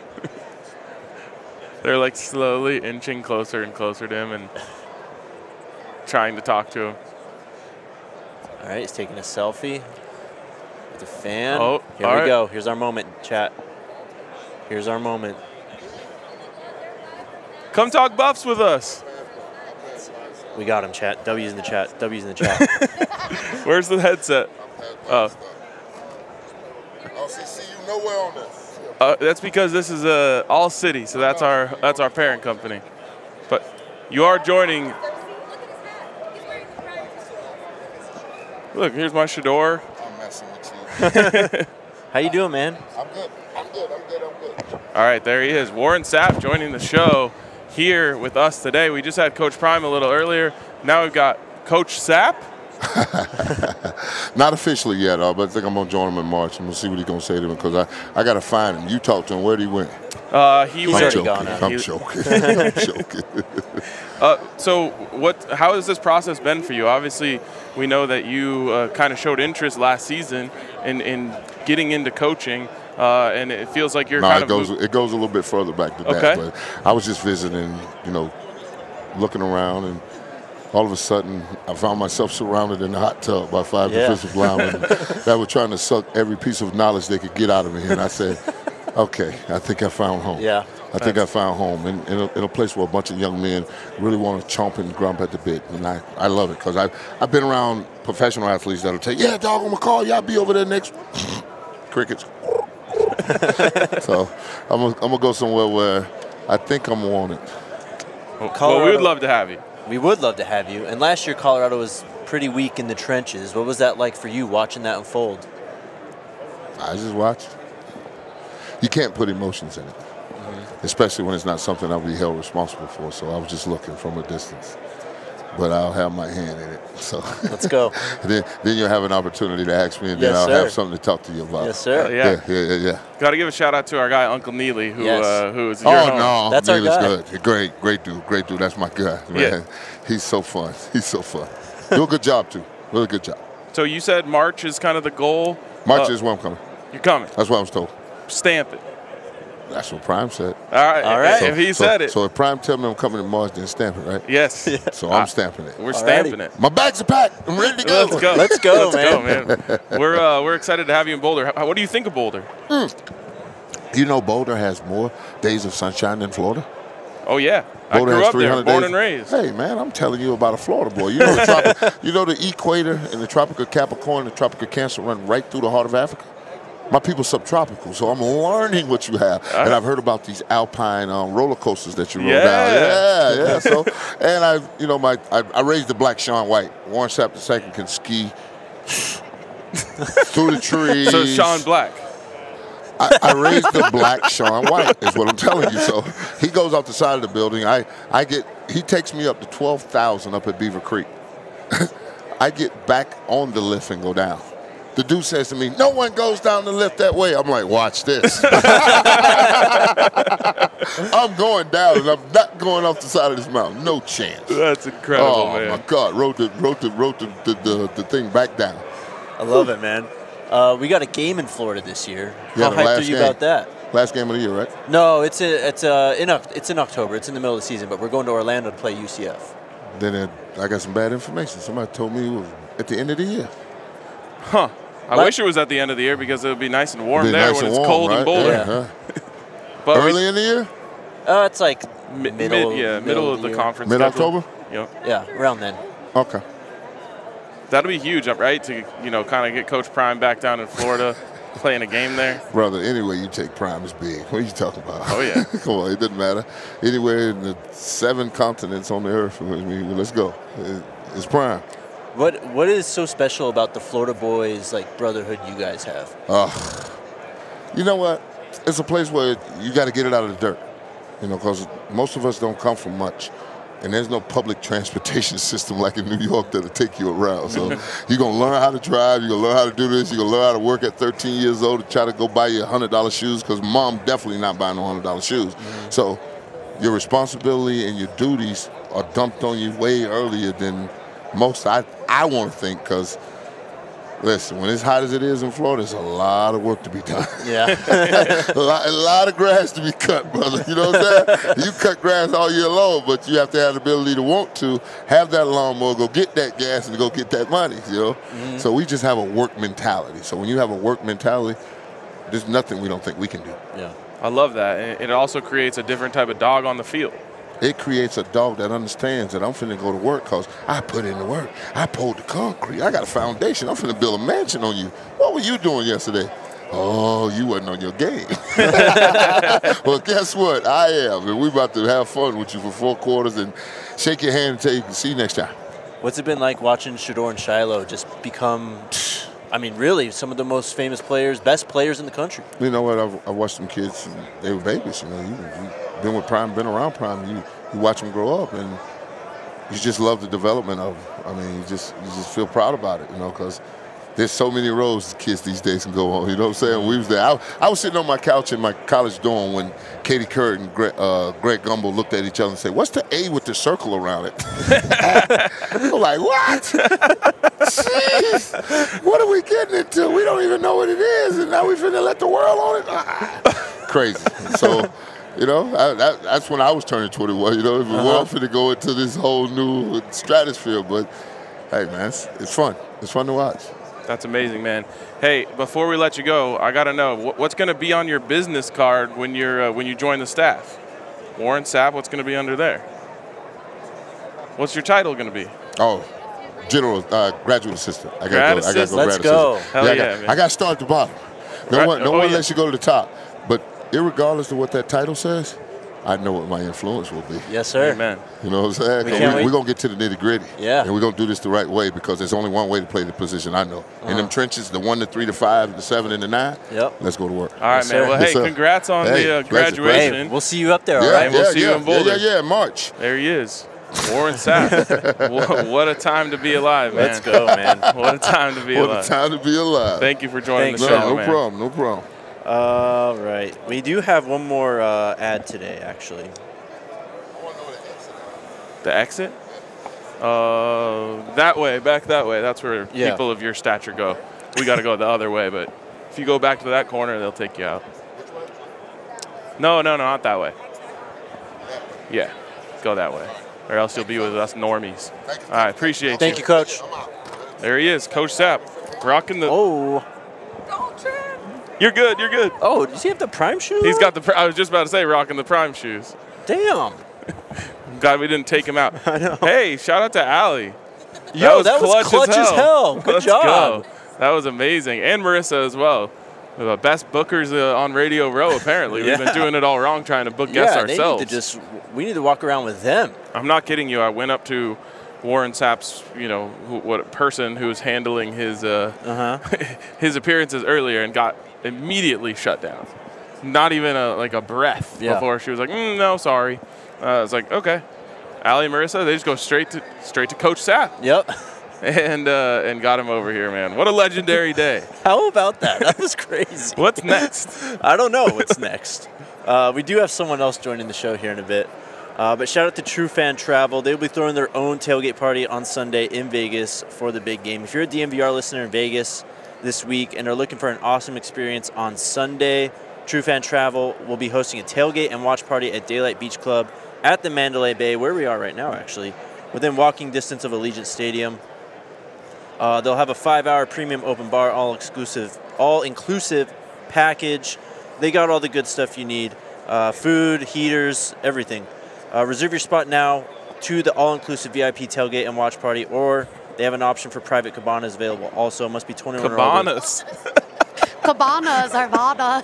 They're like slowly inching closer and closer to him and trying to talk to him. All right, he's taking a selfie with a fan. Oh, here all we right. go. Here's our moment, chat. Here's our moment. Come talk Buffs with us. We got him, chat. W's in the chat. W's in the chat. Where's the headset? Oh. I don't see C U nowhere on this. Uh, that's because this is uh, All City, so that's our that's our parent company. But you are joining. Look, here's my Shedeur. I'm messing with you. How you doing, man? I'm good. I'm good. I'm good. I'm good. All right, there he is. Warren Sapp joining the show here with us today. We just had Coach Prime a little earlier. Now we've got Coach Sapp. Not officially yet, uh, but I think I'm going to join him in March, and we'll see what he's going to say to him because I, I got to find him. You talked to him. Where did he went? Uh, he He's went. already joking. gone out. I'm He- joking. I'm joking. Uh, so, what? How has this process been for you? Obviously, we know that you uh, kind of showed interest last season in, in getting into coaching, uh, and it feels like you're no, kind it of goes it goes a little bit further back than Okay. that. But I was just visiting, you know, looking around, and all of a sudden I found myself surrounded in a hot tub by five Yeah. defensive linemen that were trying to suck every piece of knowledge they could get out of me. And I said, okay, I think I found home. Yeah. I think I found home in, in, a, in a place where a bunch of young men really want to chomp and grump at the bit. And I, I love it because I've, I've been around professional athletes that'll tell you, yeah, dog, I'm going to call you. I'll be over there next. Crickets. So I'm going I'm to go somewhere where I think I'm wanted. well, well, we Colorado- would love to have you. We would love to have you. And last year, Colorado was pretty weak in the trenches. What was that like for you watching that unfold? I just watched. You can't put emotions in it, mm-hmm. especially when it's not something I'll be held responsible for. So I was just looking from a distance. But I'll have my hand in it. So Let's go. then, then you'll have an opportunity to ask me, and then Yes, I'll sir. have something to talk to you about. Yes, sir. Uh, yeah. Yeah, yeah, yeah. yeah. Got to give a shout out to our guy Uncle Neely, who Yes. uh, who is your Oh home. no, That's our Neely's guy. good. Great, great dude, great dude. That's my guy, man. Yeah. He's so fun. He's so fun. Do a good job too. Really good job. So you said March is kind of the goal. March Uh, is where I'm coming. You're coming. That's what I was told. Stamp it. That's what Prime said. All right. All right. If he so, said it. So if Prime tell me I'm coming in March, then stamp it, right? yes. So I'm stamping it. We're Alrighty. stamping it. My bags are packed. I'm ready to go. Let's go. Let's go, Let's go, man. We're uh, we're excited to have you in Boulder. How, what do you think of Boulder? You know Boulder has more days of sunshine than Florida? Oh yeah, I Boulder grew has up there, three hundred born days. and raised. Hey, man, I'm telling you about a Florida boy. You know the, tropic, you know the equator and the Tropic of Capricorn and the Tropic of Cancer run right through the heart of Africa? My people's subtropical, so I'm learning what you have. And I've heard about these alpine um, roller coasters that you roll Yeah. down. Yeah, yeah. So, and I, you know, my I, I raised the black Shaun White. Warren Sapp the second can ski through the trees. So Sean Black. I, I raised the black Shaun White, is what I'm telling you. So he goes off the side of the building. I, I get he takes me up to twelve thousand up at Beaver Creek. I get back on the lift and go down. The dude says to me, no one goes down the lift that way. I'm like, watch this. I'm going down, and I'm not going off the side of this mountain. No chance. That's incredible, oh, man. my God. Wrote the, wrote the, wrote the, the, the, the thing back down. I love it, man. Uh, we got a game in Florida this year. Yeah, How the hyped last are you game. about that? Last game of the year, right? No, it's a, it's a, in Oc- it's in October. It's in the middle of the season, but we're going to Orlando to play U C F. Then it, I got some bad information. Somebody told me it was at the end of the year. Huh. I What? wish it was at the end of the year because it would be nice and warm Be there nice when and it's warm, cold right? in Boulder. Yeah, huh? But we- Early in the year? Uh, it's like mi- middle, mid, yeah, middle of the year. conference. Mid-October? schedule. Yep. Yeah, around then. Okay. That'll be huge, right? To you know, kind of get Coach Prime back down in Florida, playing a game there. Brother, anyway you take Prime is big. What are you talking about? Oh, yeah. Come on, it doesn't matter. Anywhere in the seven continents on the earth, I mean, let's go. It's Prime. What What is so special about the Florida boys, like, brotherhood you guys have? Uh, you know what? It's a place where you got to get it out of the dirt. You know, because most of us don't come from much. And there's no public transportation system like in New York that'll take you around. So you're going to learn how to drive. You're going to learn how to do this. You're going to learn how to work at thirteen years old to try to go buy you one hundred dollar shoes because mom definitely not buying no one hundred dollar shoes. Mm-hmm. So your responsibility and your duties are dumped on you way earlier than most, I, I want to think, because, listen, when it's hot as it is in Florida, there's a lot of work to be done. Yeah. a, lot, a lot of grass to be cut, brother. You know what I'm saying? You cut grass all year long, but you have to have the ability to want to have that lawnmower, go get that gas, and go get that money, you know? Mm-hmm. So we just have a work mentality. So when you have a work mentality, there's nothing we don't think we can do. Yeah. I love that. And it also creates a different type of dog on the field. It creates a dog that understands that I'm finna go to work because I put in the work. I poured the concrete. I got a foundation. I'm finna build a mansion on you. What were you doing yesterday? Oh, you wasn't on your game. Well, guess what? I am. And we're about to have fun with you for four quarters and shake your hand and tell you, see you next time. What's it been like watching Shedeur and Shiloh just become, I mean, really, some of the most famous players, best players in the country? You know what? I've, I watched some kids, and they were babies. You know, you, you've been with Prime, been around Prime. You, you watch them grow up, and you just love the development of them. I mean, you just you just feel proud about it, you know, because there's so many roads kids these days can go on. You know what I'm saying? We was there. I, I was sitting on my couch in my college dorm when Katie Couric and Greg, uh, Greg Gumbel looked at each other and said, "What's the A with the circle around it?" I'm like, what? Jeez, what are we getting into? We don't even know what it is, and now we finna let the world on it. Ah, crazy. So, you know, I, that, that's when I was turning twenty-one. You know, the Uh-huh. world finna go into this whole new stratosphere. But hey, man, it's, it's fun. It's fun to watch. That's amazing, man. Hey, before we let you go, I got to know, wh- what's going to be on your business card when you're uh, when you join the staff? Warren Sapp, what's going to be under there? What's your title going to be? Oh, general uh, graduate assistant. I Grad gotta go. I gotta assistant? go. Let's grad go. assistant. Hell yeah, I yeah, got, man. I got to start at the bottom. No Right. one, no Oh, one yeah. lets you go to the top. But irregardless of what that title says, I know what my influence will be. Yes, sir. Amen. You know what I'm saying? We 'Cause can't we, wait. we're going to get to the nitty gritty. Yeah. And we're going to do this the right way because there's only one way to play the position I know. In Uh-huh. them trenches, the one, the three, the five, the seven, and the nine, Yep. let's go to work. All right, Yes, man. sir. Well, Yes, hey, sir. congrats on Hey, the uh, pleasure, graduation. Hey, we'll see you up there, Yeah, all right? we'll yeah, see you yeah, in Boulder. Yeah, yeah, yeah, March. There he is. Warren Sapp. Wha- what a time to be alive, man. Let's go, man. What a time to be What alive. a time to be alive. Thank you for joining Thanks, the no, show, no man. problem, no problem. All right. We do have one more uh, ad today, actually. The exit? Uh, that way, back that way. That's where Yeah. people of your stature go. We got to go the other way, but if you go back to that corner, they'll take you out. No, no, no, not that way. Yeah, go that way, or else you'll be with us normies. All right, appreciate Thank you, Coach. There he is, Coach Sapp, rocking the. Oh. You're good. You're good. Oh, does he have the prime shoes? He's got the. pr- I was just about to say, rocking the prime shoes. Damn. Glad we didn't take him out. I know. Hey, shout out to Allie. Yo, that was clutch as hell. Good Let's job. go. That was amazing. And Marissa as well. The best bookers uh, on Radio Row, apparently. We've Yeah. been doing it all wrong trying to book guests Yeah, ourselves. they need to just, we need to walk around with them. I'm not kidding you. I went up to Warren Sapp's, you know, who, what person who was handling his uh, Uh-huh. his appearances earlier and got immediately shut down. Not even a, like a breath Yeah. before she was like, mm, no, sorry. Uh, I was like, okay. Allie and Marissa, they just go straight to straight to Coach Sapp. Yep. And uh, and got him over here, man. What a legendary day. How about that? That was crazy. What's next? I don't know what's next. Uh, we do have someone else joining the show here in a bit. Uh, but shout out to True Fan Travel. They'll be throwing their own tailgate party on Sunday in Vegas for the big game. If you're a D N V R listener in Vegas this week and are looking for an awesome experience on Sunday, True Fan Travel will be hosting a tailgate and watch party at Daylight Beach Club at the Mandalay Bay, where we are right now, actually, within walking distance of Allegiant Stadium. Uh, they'll have a five-hour premium open bar, all-exclusive, all-inclusive package. They got all the good stuff you need: uh, food, heaters, everything. Uh, reserve your spot now to the all-inclusive V I P tailgate and watch party, or they have an option for private cabanas available. Also, must be twenty-one or older. Cabanas. Cabanas, Arvada.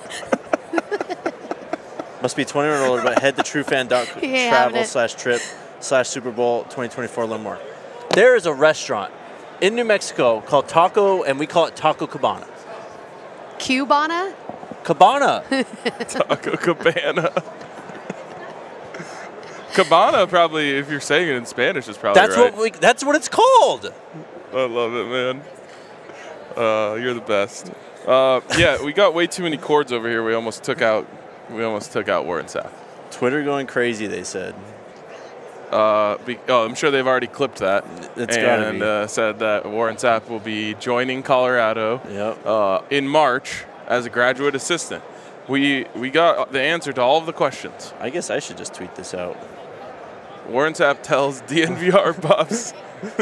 Must be twenty-one or older, but head to truefan dot He ain't having travel it. slash trip slash Super Bowl twenty twenty-four to learn more. There is a restaurant in New Mexico called Taco, and we call it Taco Cabana. Cubana? Cabana. Taco Cabana. Cabana, probably, if you're saying it in Spanish, is probably That's right. what we. That's what it's called. I love it, man. Uh, you're the best. Uh, yeah, we got way too many cords over here. We almost took out. We almost took out Warren Sapp. Twitter going crazy, they said. Uh, be, oh, I'm sure they've already clipped that. It's gotta and be. uh, said that Warren Sapp will be joining Colorado Yep. uh, in March as a graduate assistant. We we got the answer to all of the questions. I guess I should just tweet this out. Warren Sapp tells D N V R buffs.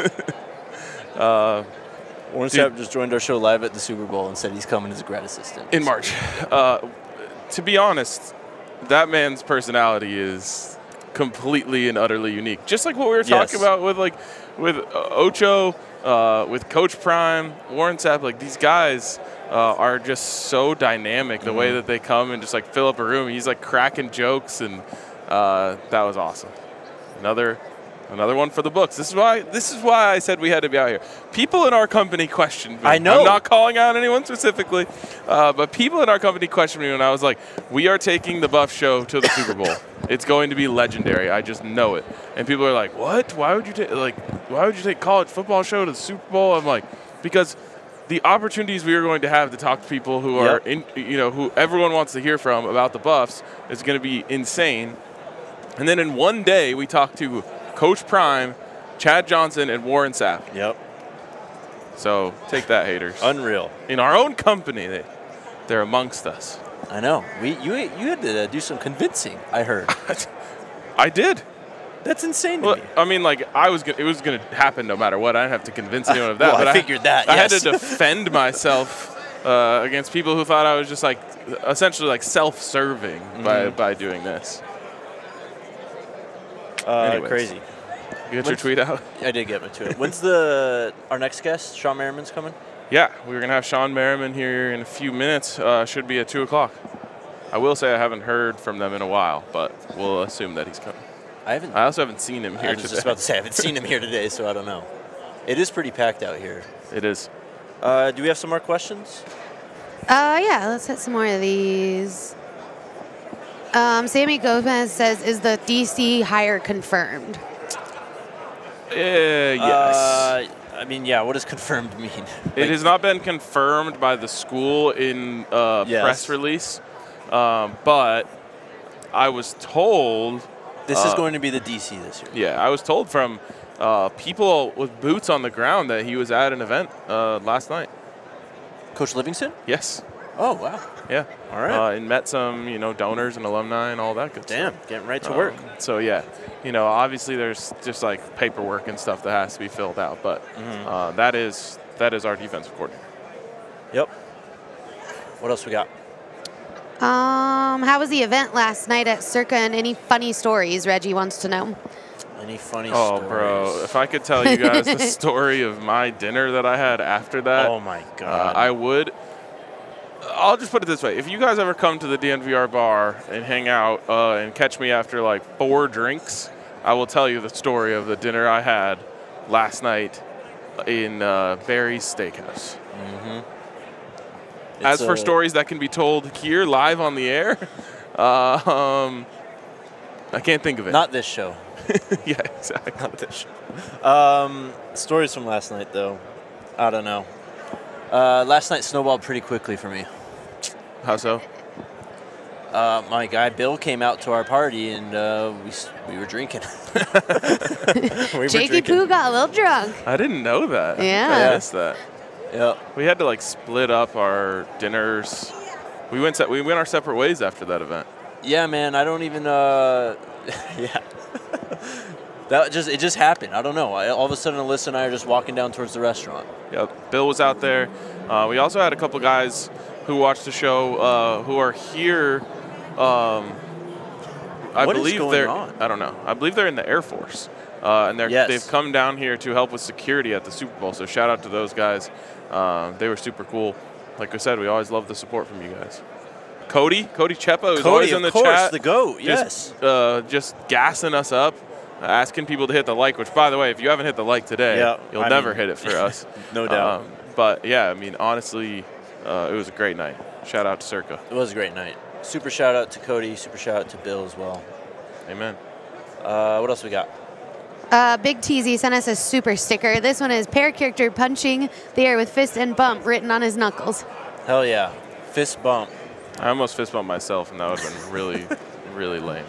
uh, Warren Dude. Sapp just joined our show live at the Super Bowl and said he's coming as a grad assistant. in March. Uh, to be honest, that man's personality is completely and utterly unique. Just like what we were talking Yes. about with like with uh, Ocho, uh, with Coach Prime, Warren Sapp. Like these guys uh, are just so dynamic. The Mm-hmm. way that they come and just like fill up a room. He's like cracking jokes, and uh, that was awesome. Another. Another one for the books. This is why. This is why I said we had to be out here. People in our company questioned me. I know. I'm not calling out anyone specifically, uh, but people in our company questioned me when I was like, "We are taking the Buff Show to the Super Bowl." It's going to be legendary. I just know it. And people are like, "What? Why would you take like why would you take college football show to the Super Bowl?" I'm like, because the opportunities we are going to have to talk to people who are Yep. in, you know, who everyone wants to hear from about the Buffs is going to be insane. And then in one day we talk to Coach Prime, Chad Johnson, and Warren Sapp. Yep. So take that, haters. Unreal. In our own company, they, they're amongst us. I know. We you you had to uh, do some convincing. I heard. I did. That's insane to Well, me. I mean, like I was, gonna, it was going to happen no matter what. I didn't have to convince anyone of that. Well, I but figured that, I yes. had to defend myself uh, against people who thought I was just like, essentially like self-serving mm-hmm. by by doing this. Uh, Anyways. crazy. You got When's, your tweet out? I did get my tweet. When's the our next guest? Sean Merriman's coming. Yeah, we're gonna have Sean Merriman here in a few minutes. Uh, should be at two o'clock. I will say I haven't heard from them in a while, but we'll assume that he's coming. I haven't. I also haven't seen him here I was today. just about to say I haven't seen him here today, so I don't know. It is pretty packed out here. It is. Uh, do we have some more questions? Uh, yeah, let's hit some more of these. Um, Sammy Gomez says, "Is the D C hire confirmed?" Uh, yes. Uh, I mean, yeah. What does confirmed mean? It Like- has not been confirmed by the school in uh, Yes. press release, um, but I was told. This uh, is going to be the D C this year. Yeah, I was told from uh, people with boots on the ground that he was at an event uh, last night. Coach Livingston? Yes. Oh wow. Yeah. All right. Uh, and met some, you know, donors and alumni and all that good Damn, stuff. getting right to Um, work. So yeah, you know, obviously there's just like paperwork and stuff that has to be filled out, but Mm-hmm. uh, that is that is our defensive coordinator. Yep. What else we got? Um, how was the event last night at Circa, and any funny stories? Reggie wants to know. Any funny Oh, stories? bro, if I could tell you guys the story of my dinner that I had after that, Oh my uh, God. I would. I'll just put it this way: if you guys ever come to the D N V R bar and hang out uh, and catch me after like four drinks, I will tell you the story of the dinner I had last night in uh, Barry's Steakhouse. Mm-hmm. As for a- stories that can be told here live on the air, uh, um, I can't think of it. Not this show. yeah, exactly. Not this show. Um, stories from last night, though. I don't know. Uh, last night snowballed pretty quickly for me. How so? Uh, my guy Bill came out to our party and uh, we s- we were drinking. we were Jakey drinking. Poo got a little drunk. I didn't know that. Yeah. I missed that. Yeah. We had to like split up our dinners. We went se- we went our separate ways after that event. Yeah, man. I don't even. Uh, yeah. That just it just happened. I don't know. I, all of a sudden, Alyssa and I are just walking down towards the restaurant. Yep. Bill was out there. Uh, we also had a couple guys who watched the show uh, who are here. Um, I What is believe going they're. on? I don't know. I believe they're in the Air Force, uh, and they're Yes. they've come down here to help with security at the Super Bowl. So shout out to those guys. Uh, they were super cool. Like I said, we always love the support from you guys. Cody, Cody Chepa, who's Cody, always of in the course, chat. the GOAT, just, yes. Uh, just gassing us up, asking people to hit the like. Which, by the way, if you haven't hit the like today, Yeah, you'll I never mean, hit it for us. no doubt. Um, but yeah, I mean, honestly, uh, it was a great night. Shout out to Circa. It was a great night. Super shout out to Cody. Super shout out to Bill as well. Amen. Uh, what else we got? Uh, Big Teasy sent us a super sticker. This one is pair character punching the air with fist and bump written on his knuckles. Hell yeah. Fist bump. I almost fist bumped myself, and that would have been really, really lame.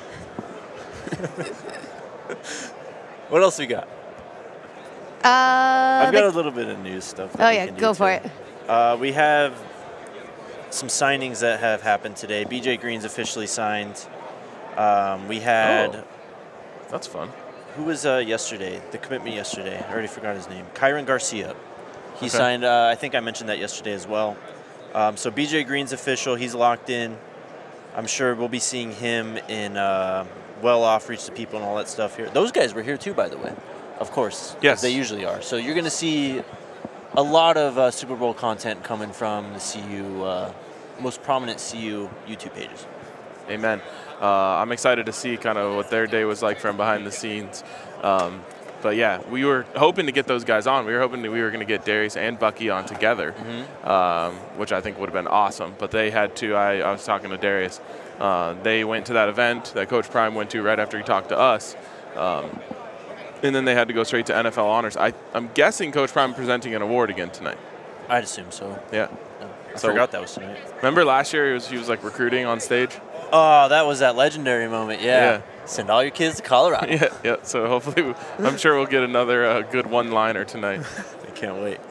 What else we got? Uh, I've got the- a little bit of news stuff. that Oh we yeah, can do go for too. it. Uh, we have some signings that have happened today. B J Green's officially signed. Um, we had Oh, that's fun. who was uh, yesterday? The commitment yesterday. I already forgot his name. Kyron Garcia. He Okay. signed. Uh, I think I mentioned that yesterday as well. Um, so B J Green's official. He's locked in. I'm sure we'll be seeing him in uh, Well Off, Reach the People, and all that stuff here. Those guys were here too, by the way. Of course. as Yes. They usually are. So you're going to see a lot of uh, Super Bowl content coming from the C U, uh, most prominent C U YouTube pages. Amen. Uh, I'm excited to see kind of what their day was like from behind the scenes. Um, but yeah, we were hoping to get those guys on. We were hoping that we were going to get Darius and Bucky on together, Mm-hmm. um, which I think would have been awesome. But they had to. I, I was talking to Darius. Uh, they went to that event that Coach Prime went to right after he talked to us. Um, and then they had to go straight to N F L honors. I, I'm guessing Coach Prime presenting an award again tonight. I'd assume so. Yeah. I So- forgot that was tonight. Remember last year he was, he was like recruiting on stage? Oh, that was that legendary moment. Yeah. Yeah. Send all your kids to Colorado. Yeah, yeah. So hopefully, we, I'm sure we'll get another uh, good one-liner tonight. I can't wait.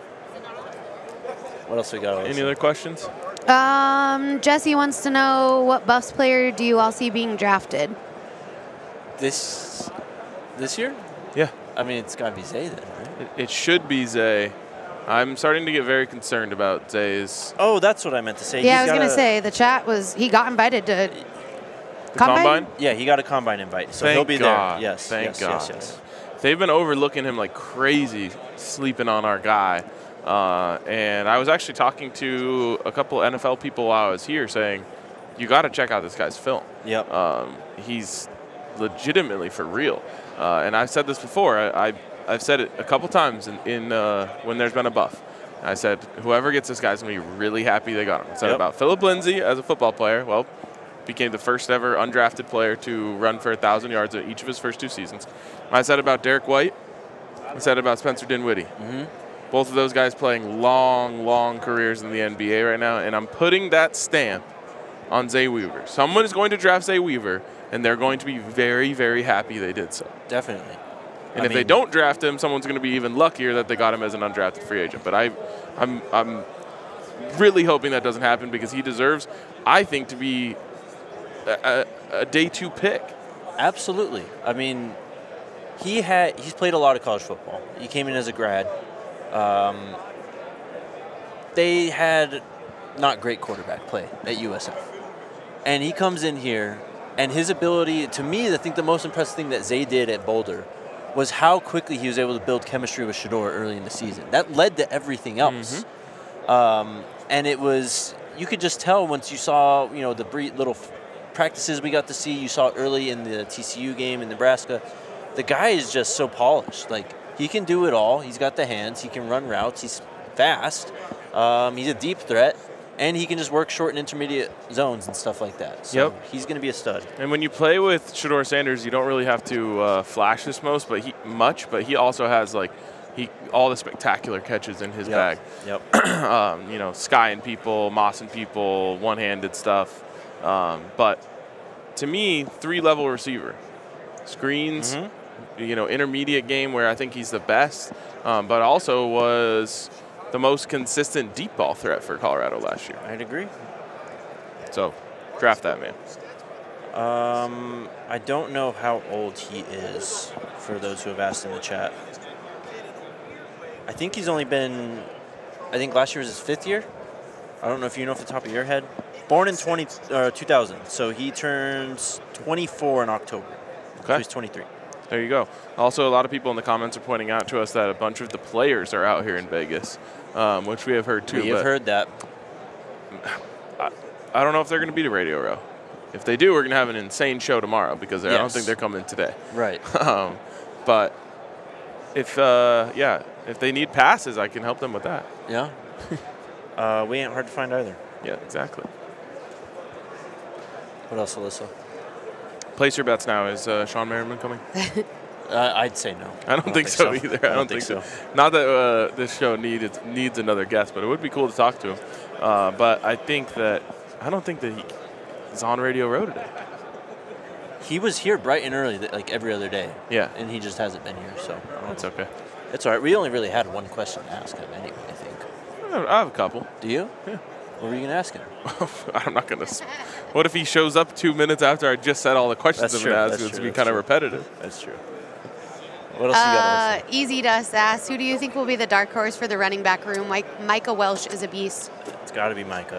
What else we got? Any other questions? Um, Jesse wants to know, what Buffs player do you all see being drafted? This this year? Yeah. I mean, it's got to be Zay then, right? It, it should be Zay. I'm starting to get very concerned about Zay's Oh, that's what I meant to say. Yeah, I He's was going to got a- say, the chat was, he got invited to the Combine? combine. Yeah, he got a combine invite, so Thank he'll be God. there. Yes. Thank yes, God. Yes, yes. They've been overlooking him like crazy, sleeping on our guy. Uh, and I was actually talking to a couple N F L people while I was here saying, you got to check out this guy's film. Yep. Um, he's legitimately for real. Uh, and I've said this before. I, I, I've said it a couple times in, in uh, when there's been a buff. I said, whoever gets this guy's going to be really happy they got him. I said Yep. about Philip Lindsay as a football player. Well, became the first ever undrafted player to run for one thousand yards in each of his first two seasons. I said about Derek White. I said about Spencer Dinwiddie. Mm-hmm. Both of those guys playing long, long careers in the N B A right now, and I'm putting that stamp on Zay Weaver. Someone is going to draft Zay Weaver, and they're going to be very, very happy they did so. Definitely. And I if they mean- don't draft him, someone's going to be even luckier that they got him as an undrafted free agent. But I, I'm, I'm really hoping that doesn't happen because he deserves, I think, to be a, a, a day two pick. Absolutely. I mean, he had he's played a lot of college football. He came in as a grad. Um, they had not great quarterback play at U S F, and he comes in here, and his ability, to me, I think the most impressive thing that Zay did at Boulder was how quickly he was able to build chemistry with Shedeur early in the season. That led to everything else. Mm-hmm. Um, and it was, you could just tell once you saw, you know, the brief little f- practices we got to see, you saw early in the T C U game in Nebraska, the guy is just so polished. Like, he can do it all. He's got the hands. He can run routes. He's fast. Um, he's a deep threat. And he can just work short and intermediate zones and stuff like that. So Yep. he's going to be a stud. And when you play with Shedeur Sanders, you don't really have to uh, flash this most, but he much. But he also has like he all the spectacular catches in his Yep. bag. Yep. um, you know, skying people, mossing people, one-handed stuff. Um, but to me, three-level receiver, screens. Mhm. You know, intermediate game where I think he's the best, um, but also was the most consistent deep ball threat for Colorado last year. I'd agree. So, draft that man. Um, I don't know how old he is, for those who have asked in the chat. I think he's only been, I think last year was his fifth year. I don't know if you know off the top of your head. Born in twenty, uh, two thousand, so he turns twenty-four in October. Okay. So he's twenty-three. There you go. Also, a lot of people in the comments are pointing out to us that a bunch of the players are out here in Vegas, um, which we have heard too. We have but heard that. I, I don't know if they're going to be to Radio Row. If they do, we're going to have an insane show tomorrow because I don't Yes. think they're coming today. Right. um, but if, uh, yeah, if they need passes, I can help them with that. Yeah. uh, we ain't hard to find either. Yeah, exactly. What else, Alyssa? Place your bets now. Is uh, Sean Merriman coming? Uh, I'd say no. I don't, think, so, either. I don't, think, so. Not that uh, this show needs needs another guest, but it would be cool to talk to him. Uh, but I think that I don't think that he is on Radio Row today. He was here bright and early, th- like every other day. Yeah. And he just hasn't been here, so. That's okay. It's all right. We only really had one question to ask him anyway, I think. I have a couple. Do you? Yeah. What were you going to ask him? I'm not going to. What if he shows up two minutes after I just said all the questions That's I'm going true, to ask? that's It's true, going to be that's kind of true. repetitive. That's true. What else you got, Uh, Easy Dust asks, who do you think will be the dark horse for the running back room? Mike, Micah Welsh is a beast. Alyssa? It's got to be Micah.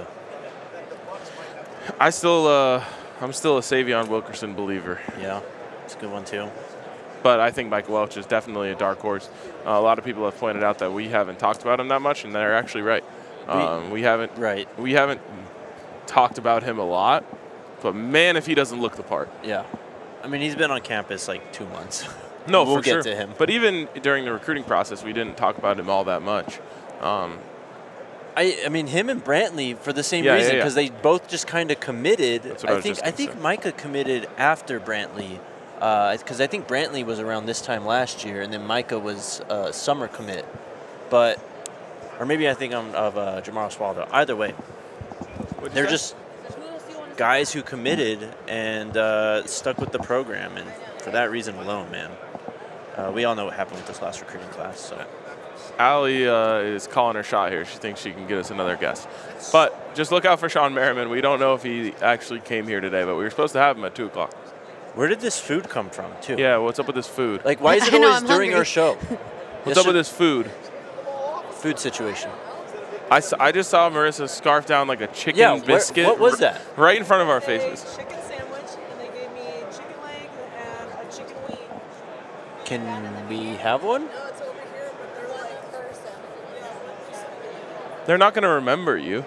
I still, uh, I'm still a Savion Wilkerson believer. Yeah. It's a good one, too. But I think Michael Welch is definitely a dark horse. Uh, a lot of people have pointed out that we haven't talked about him that much, and they're actually right. Um, we haven't Right. we haven't talked about him a lot, but man, if he doesn't look the part. Yeah. I mean, he's been on campus like two months. No, we'll for get sure. to him. But even during the recruiting process, we didn't talk about him all that much. Um, I, I mean, him and Brantley for the same Yeah, reason yeah, yeah. because they both just kind of committed. That's what I I was think just I gonna think say. Micah committed after Brantley because I think Brantley was around this time last year, and then Micah was uh, summer commit. But or maybe I think I'm of uh, Jamar Swaldo. Either way, they're say? just guys who committed and uh, stuck with the program, and for that reason alone, man, uh, we all know what happened with this last recruiting class. So. Allie uh, is calling her shot here. She thinks she can get us another guest. But just look out for Sean Merriman. We don't know if he actually came here today, but we were supposed to have him at two o'clock. Where did this food come from, too? Yeah, what's up with this food? Like, why is it I know, always I'm during hungry. our show? What's up with this food? Food situation? I, s- I just saw Marissa scarf down like a chicken Yeah, where- biscuit. what was that? Right in front of our faces. Chicken sandwich, and they gave me chicken leg and a chicken wing. Can we have one? No, it's over here, but they're like first. They're not going to remember you.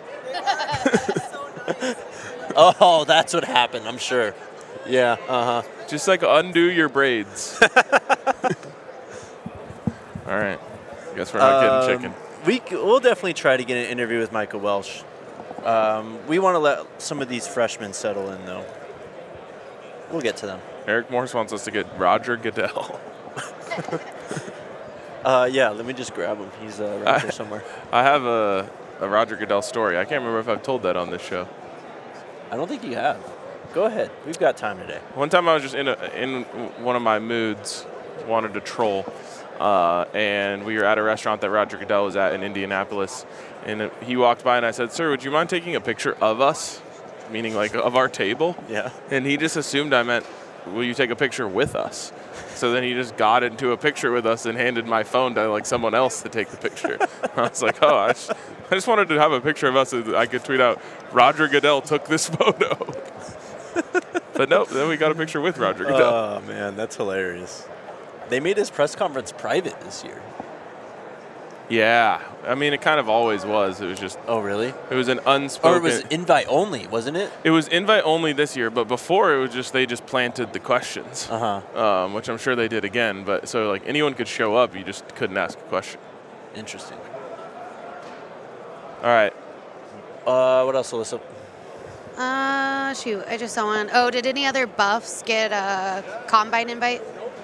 Oh, that's what happened, I'm sure. Yeah, uh-huh. Just like undo your braids. All right. Guess we're not Um, getting chicken. We, c- we'll definitely try to get an interview with Michael Welsh. Um, we want to let some of these freshmen settle in, though. We'll get to them. Eric Morse wants us to get Roger Goodell. Uh, yeah, let me just grab him. He's uh, right there somewhere. I have a, a Roger Goodell story. I can't remember if I've told that on this show. I don't think you have. Go ahead. We've got time today. One time I was just in a, in one of my moods, wanted to troll, uh, and we were at a restaurant that Roger Goodell was at in Indianapolis, and he walked by and I said, "Sir, would you mind taking a picture of us?" Meaning like of our table. Yeah. And he just assumed I meant, "Will you take a picture with us?" So then he just got into a picture with us and handed my phone to like someone else to take the picture. I was like, oh, I just, I just wanted to have a picture of us so that I could tweet out, Roger Goodell took this photo. But nope, then we got a picture with Roger Goodell. Oh, man, that's hilarious. They made his press conference private this year. Yeah. I mean, it kind of always was. It was just. Oh, really? It was an unspoken. Or it was invite only, wasn't it? It was invite only this year, but before it was just they just planted the questions, uh-huh. um, which I'm sure they did again. But so like anyone could show up, you just couldn't ask a question. Interesting. All right. Uh, what else, Alyssa? Uh, shoot, I just saw one. Oh, did any other buffs get a combine invite?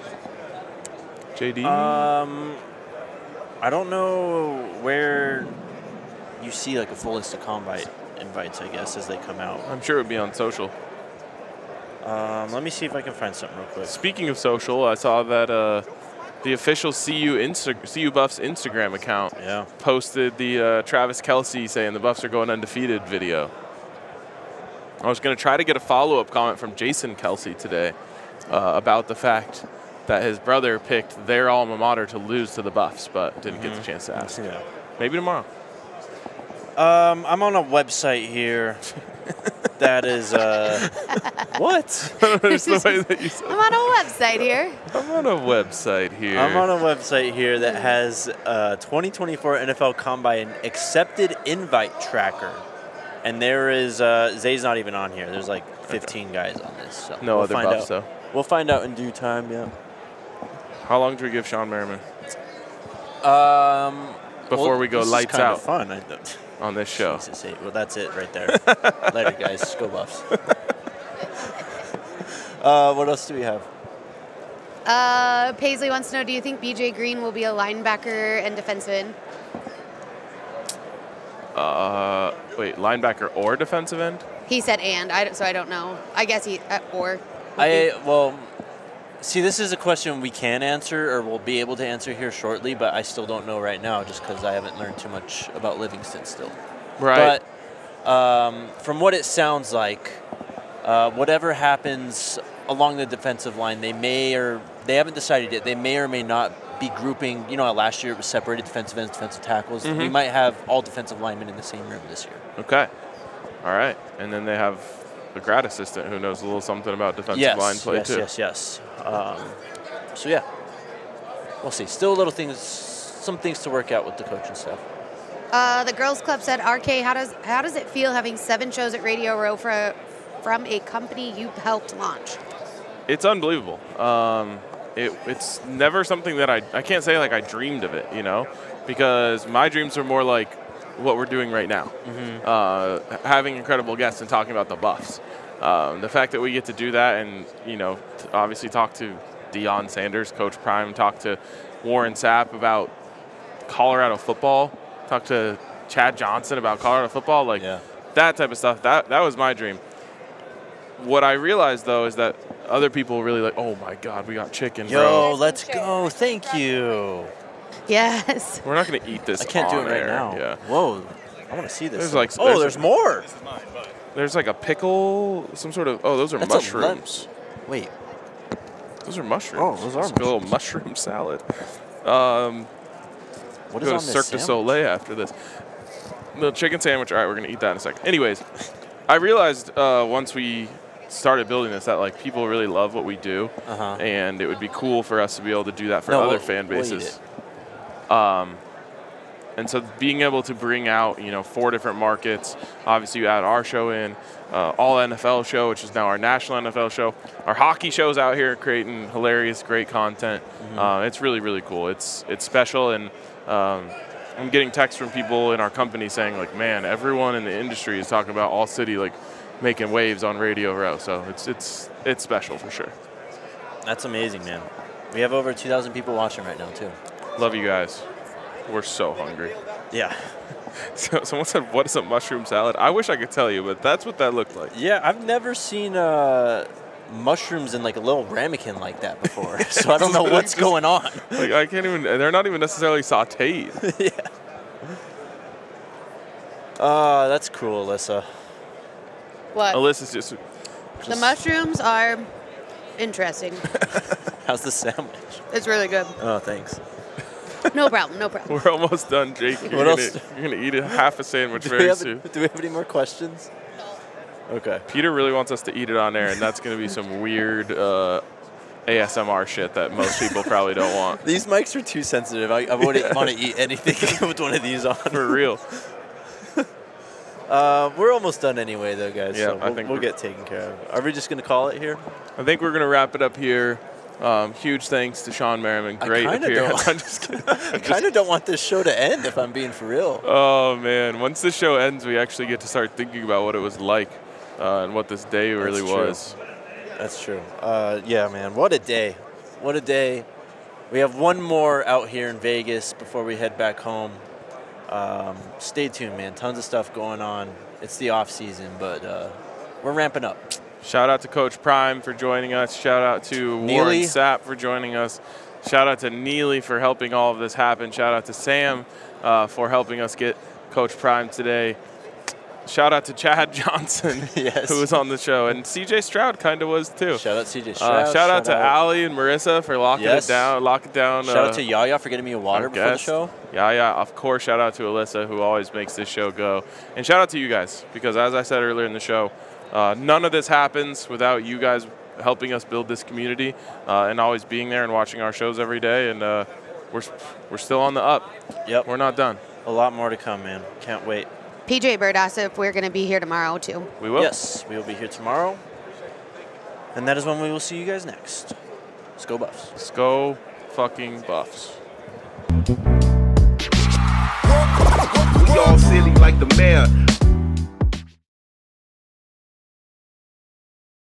J D? Um, I don't know where you see like a full list of combine invites, I guess, as they come out. I'm sure it would be on social. Um, let me see if I can find something real quick. Speaking of social, I saw that uh, the official C U Insta- C U Buffs Instagram account yeah. posted the uh, Travis Kelce saying the Buffs are going undefeated video. I was going to try to get a follow-up comment from Jason Kelce today uh, about the fact that his brother picked their alma mater to lose to the Buffs, but didn't mm-hmm. get the chance to ask. Yeah. Maybe tomorrow. Um, I'm on a website here that is, uh, what? It's the way that you said. I'm on a website here. I'm on a website here. I'm on a website here that has a twenty twenty-four N F L Combine accepted invite tracker. And there is, uh, Zay's not even on here. There's like fifteen okay. guys on this. So no we'll other find buffs, out. though. We'll find out in due time, yeah. How long do we give Sean Merriman? Um, Before well, we go this lights is kind out of fun. I don't. On this show. Jesus, well, that's it right there. Later, guys. Go Buffs. uh, what else do we have? Uh, Paisley wants to know, do you think B J Green will be a linebacker and defensive end? Uh, wait, linebacker or defensive end? He said and, I, so I don't know. I guess he, uh, or. I, well, see, this is a question we can answer or we'll be able to answer here shortly, but I still don't know right now just because I haven't learned too much about Livingston still. Right. But um, from what it sounds like, uh, whatever happens along the defensive line, they may or they haven't decided yet. They may or may not be grouping. You know how last year it was separated defensive ends, defensive tackles. Mm-hmm. We might have all defensive linemen in the same room this year. Okay. All right. And then they have the grad assistant who knows a little something about defensive yes, line play yes, too. Yes, yes, yes. Um, so yeah, we'll see. Still little things, some things to work out with the coaching staff. Uh, the girls club said, R K, how does how does it feel having seven shows at Radio Row for a, from a company you helped launch? It's unbelievable. Um, it, it's never something that I I can't say like I dreamed of it, you know, because my dreams are more like what we're doing right now. Mm-hmm. Uh, having incredible guests and talking about the Buffs. Um, the fact that we get to do that and, you know, t- obviously talk to Deion Sanders, Coach Prime, talk to Warren Sapp about Colorado football, talk to Chad Johnson about Colorado football, like yeah. that type of stuff, that that was my dream. What I realized, though, is that other people really like, oh, my God, we got chicken, Yo, bro. let's go. Thank you. Yes. We're not going to eat this I can't do on it right air. now. Yeah. Whoa. I want to see this. There's like, oh, there's, there's more. There's like a pickle, some sort of, oh, those are That's a mushrooms. lem- Wait. Those are mushrooms. Oh, those are Let's go a little mushroom salad. Um, What go is to on this Cirque du sandwich? Soleil after this. The chicken sandwich. All right, we're gonna eat that in a second. Anyways, I realized uh, once we started building this that like people really love what we do, Uh-huh. and it would be cool for us to be able to do that for No, other we'll- fan we'll eat bases. Um, and so being able to bring out, you know, four different markets. Obviously, you add our show in, uh, all N F L show, which is now our national N F L show. Our hockey show's out here creating hilarious, great content. Mm-hmm. Uh, it's really, really cool. It's it's special, and um, I'm getting texts from people in our company saying, like, man, everyone in the industry is talking about All City, like, making waves on Radio Row. So it's it's it's special for sure. That's amazing, man. We have over two thousand people watching right now, too. Love you guys. We're so hungry. Yeah. So someone said, what is a mushroom salad? I wish I could tell you, but that's what that looked like. Yeah, I've never seen uh, mushrooms in like a little ramekin like that before. So I don't know what's Just- going on. Like, I can't even, they're not even necessarily sauteed. yeah. Uh, that's cool, Alyssa. What? Alyssa's just, The mushrooms are interesting. How's the sandwich? It's really good. Oh, thanks. No problem. No problem. we're almost done, Jake. You're What gonna, else? You're gonna eat a half a sandwich Do we, very have, soon. do we have any more questions? No. Okay. Peter really wants us to eat it on air, and that's gonna be some weird uh, A S M R shit that most people probably don't want. These mics are too sensitive. I, I wouldn't want to eat anything with one of these on. For real. Uh, we're almost done anyway, though, guys. Yeah, so I we'll, think we'll we're- get taken care of. Are we just going to call it here? I think we're gonna wrap it up here. Um, huge thanks to Sean Merriman. Great I kinda appearance. don't- I'm just kidding. I kind of don't want this show to end, if I'm being for real. Oh man! Once the show ends, we actually get to start thinking about what it was like uh, and what this day really That's true. was. That's true. Uh, yeah, man. What a day. What a day. We have one more out here in Vegas before we head back home. Um, stay tuned, man. Tons of stuff going on. It's the off season, but uh, we're ramping up. Shout out to Coach Prime for joining us. Shout out to Warren Neely. Sapp for joining us. Shout out to Neely for helping all of this happen. Shout out to Sam uh, for helping us get Coach Prime today. Shout out to Chad Johnson, Yes. who was on the show. And C J Stroud kind of was too. Shout out C J Uh, Stroud. shout, out to Allie and Marissa for locking Yes. it down. Lock it down. Shout uh, out to Yaya for getting me a water our before the guest. show. Yeah, yeah, of course. Shout out to Alyssa, who always makes this show go. And shout out to you guys, because as I said earlier in the show, uh, none of this happens without you guys helping us build this community uh, and always being there and watching our shows every day. And uh, we're we're still on the up. Yep. We're not done. A lot more to come, man. Can't wait. P J Bird asked if we're going to be here tomorrow, too. We will. Yes, we will be here tomorrow. And that is when we will see you guys next. Let's go Buffs. Let's go fucking Buffs. We all silly like the mayor.